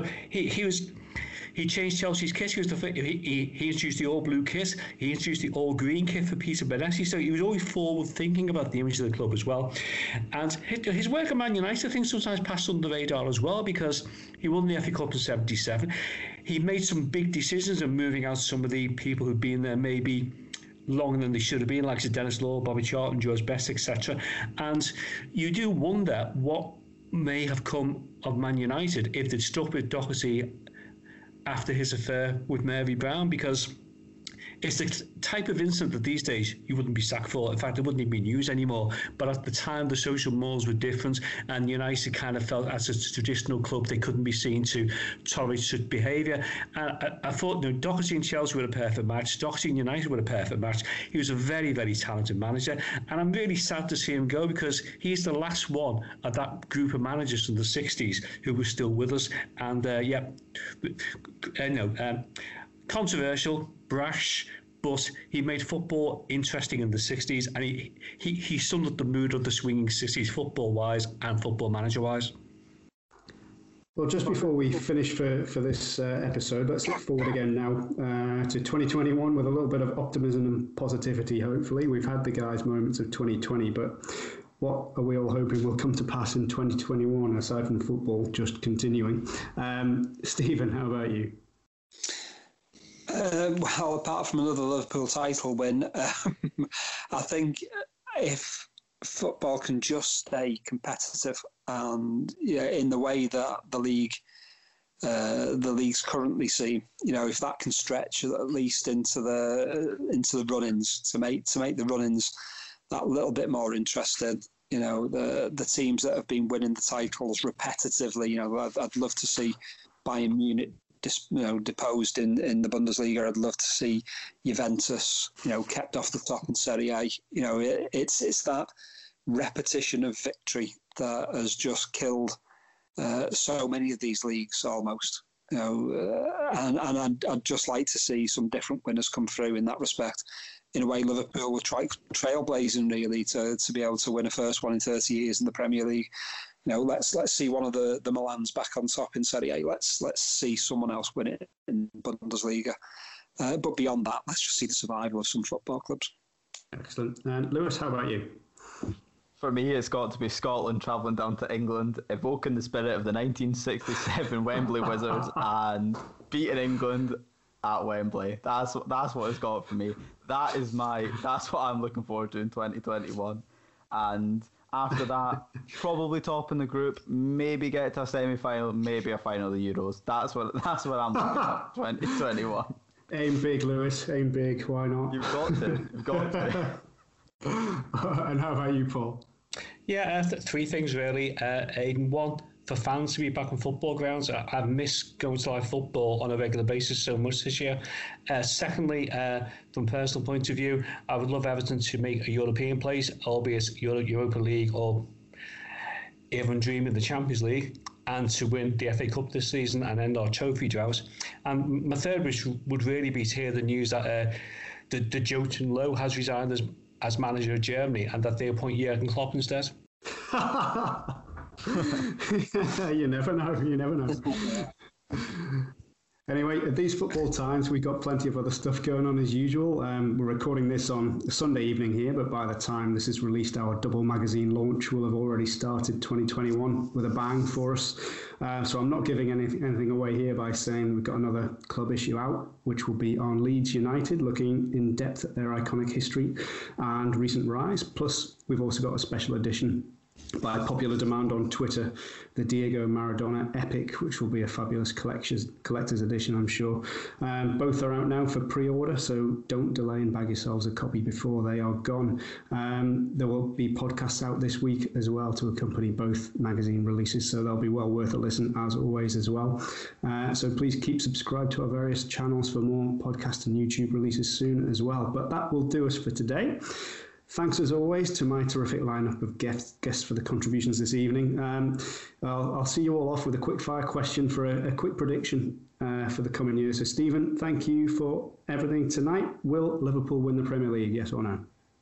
Speaker 5: he changed Chelsea's kit. He introduced the all-blue kit. He introduced the all-green kit for Peter Benessi. So he was always forward-thinking about the image of the club as well. And his work at Man United, I think, sometimes passed under the radar as well, because he won the FA Cup in '77. He made some big decisions in moving out some of the people who'd been there maybe longer than they should have been, like Dennis Law, Bobby Charlton, George Best, etc. And you do wonder what may have come of Man United if they'd stuck with Docherty after his affair with Mary Brown, because it's the type of incident that these days you wouldn't be sacked for. In fact, it wouldn't even be news anymore. But at the time, the social mores were different, and United kind of felt, as a traditional club, they couldn't be seen to tolerate such behaviour. And I thought, Docherty and Chelsea were a perfect match. Docherty and United were a perfect match. He was a very, very talented manager, and I'm really sad to see him go, because he's the last one of that group of managers from the 60s who were still with us. And controversial, brash, but he made football interesting in the 60s, and he summed up the mood of the swinging 60s football-wise and football manager-wise.
Speaker 2: Well, just before we finish for this episode, let's look forward again now to 2021 with a little bit of optimism and positivity, hopefully. We've had the guys' moments of 2020, but what are we all hoping will come to pass in 2021, aside from football just continuing? Stephen, how about you?
Speaker 3: Well, apart from another Liverpool title win, I think if football can just stay competitive and in the way that the league's currently seen, if that can stretch at least into the run-ins to make the run-ins that little bit more interesting. The teams that have been winning the titles repetitively. I'd love to see Bayern Munich deposed in the Bundesliga. I'd love to see Juventus, kept off the top in Serie A. It's that repetition of victory that has just killed so many of these leagues almost. And I'd just like to see some different winners come through in that respect. In a way, Liverpool were trailblazing really to be able to win a first one in 30 years in the Premier League. Let's see one of the Milans back on top in Serie A. Let's see someone else win it in Bundesliga. But beyond that, let's just see the survival of some football clubs.
Speaker 2: Excellent. And Lewis, how about you?
Speaker 4: For me, it's got to be Scotland travelling down to England, evoking the spirit of the 1967 Wembley Wizards and beating England at Wembley. That's what it's got for me. That's what I'm looking forward to in 2021. And After that, probably top in the group, maybe get to a semi-final, maybe a final of the Euros. That's what I'm looking at, 2021.
Speaker 2: Aim big, Lewis. Aim big. Why not?
Speaker 4: You've got to.
Speaker 2: And how about you, Paul?
Speaker 5: Yeah, three things really, Aidan. One, for fans to be back on football grounds. I've missed going to live football on a regular basis so much this year. Secondly, from a personal point of view, I would love Everton to make a European place, albeit Europa League or even dreaming the Champions League, and to win the FA Cup this season and end our trophy drought. And my third wish would really be to hear the news that the Jotun Low has resigned as manager of Germany and that they appoint Jurgen Klopp instead.
Speaker 2: You never know. Anyway, at these football times, we've got plenty of other stuff going on as usual. We're recording this on Sunday evening here, but by the time this is released, our double magazine launch will have already started 2021 with a bang for us. So I'm not giving anything away here by saying we've got another club issue out, which will be on Leeds United, looking in depth at their iconic history and recent rise. Plus, we've also got a special edition by popular demand on Twitter, the Diego Maradona Epic, which will be a fabulous collector's edition, I'm sure. Both are out now for pre-order, so don't delay and bag yourselves a copy before they are gone. There will be podcasts out this week as well to accompany both magazine releases, so they'll be well worth a listen as always as well. So please keep subscribed to our various channels for more podcast and YouTube releases soon as well. But that will do us for today. Thanks as always to my terrific lineup of guests for the contributions this evening. I'll see you all off with a quick fire question for a quick prediction for the coming year. So Stephen, thank you for everything tonight. Will Liverpool win the Premier League, yes or no?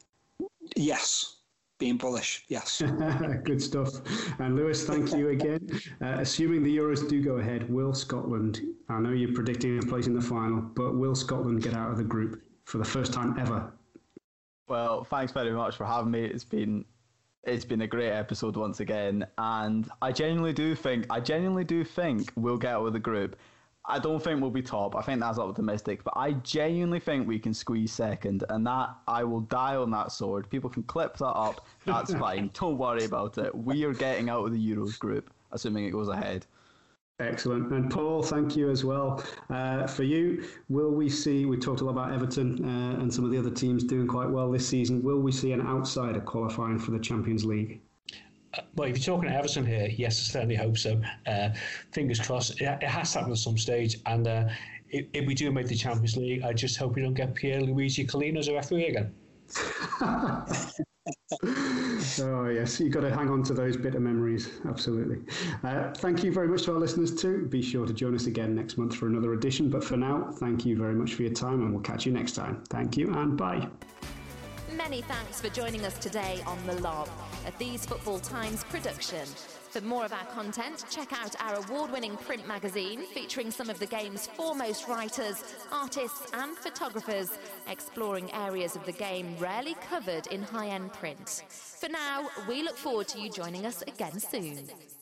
Speaker 3: Yes. Being bullish, yes.
Speaker 2: Good stuff. And Lewis, thank you again. Assuming the Euros do go ahead, will Scotland, I know you're predicting a place in the final, but will Scotland get out of the group for the first time ever?
Speaker 4: Well, thanks very much for having me. It's been a great episode once again, and I genuinely do think we'll get out of the group. I don't think we'll be top. I think that's optimistic, but I genuinely think we can squeeze second, and that I will die on that sword. People can clip that up. That's fine. Don't worry about it. We are getting out of the Euros group, assuming it goes ahead.
Speaker 2: Excellent. And Paul, thank you as well. For you, we talked a lot about Everton and some of the other teams doing quite well this season. Will we see an outsider qualifying for the Champions League?
Speaker 5: Well, if you're talking to Everton here, yes, I certainly hope so. Fingers crossed. It has to happen at some stage. And if we do make the Champions League, I just hope we don't get Pierluigi Collina as a referee again.
Speaker 2: Oh yes, you've got to hang on to those bitter memories, absolutely. Thank you very much to our listeners too. Be sure to join us again next month for another edition, but for now, thank you very much for your time and we'll catch you next time. Thank you and bye.
Speaker 1: Many thanks for joining us today on The Lob, a These Football Times production. For more of our content, check out our award-winning print magazine featuring some of the game's foremost writers, artists and photographers, exploring areas of the game rarely covered in high-end print. For now, we look forward to you joining us again soon.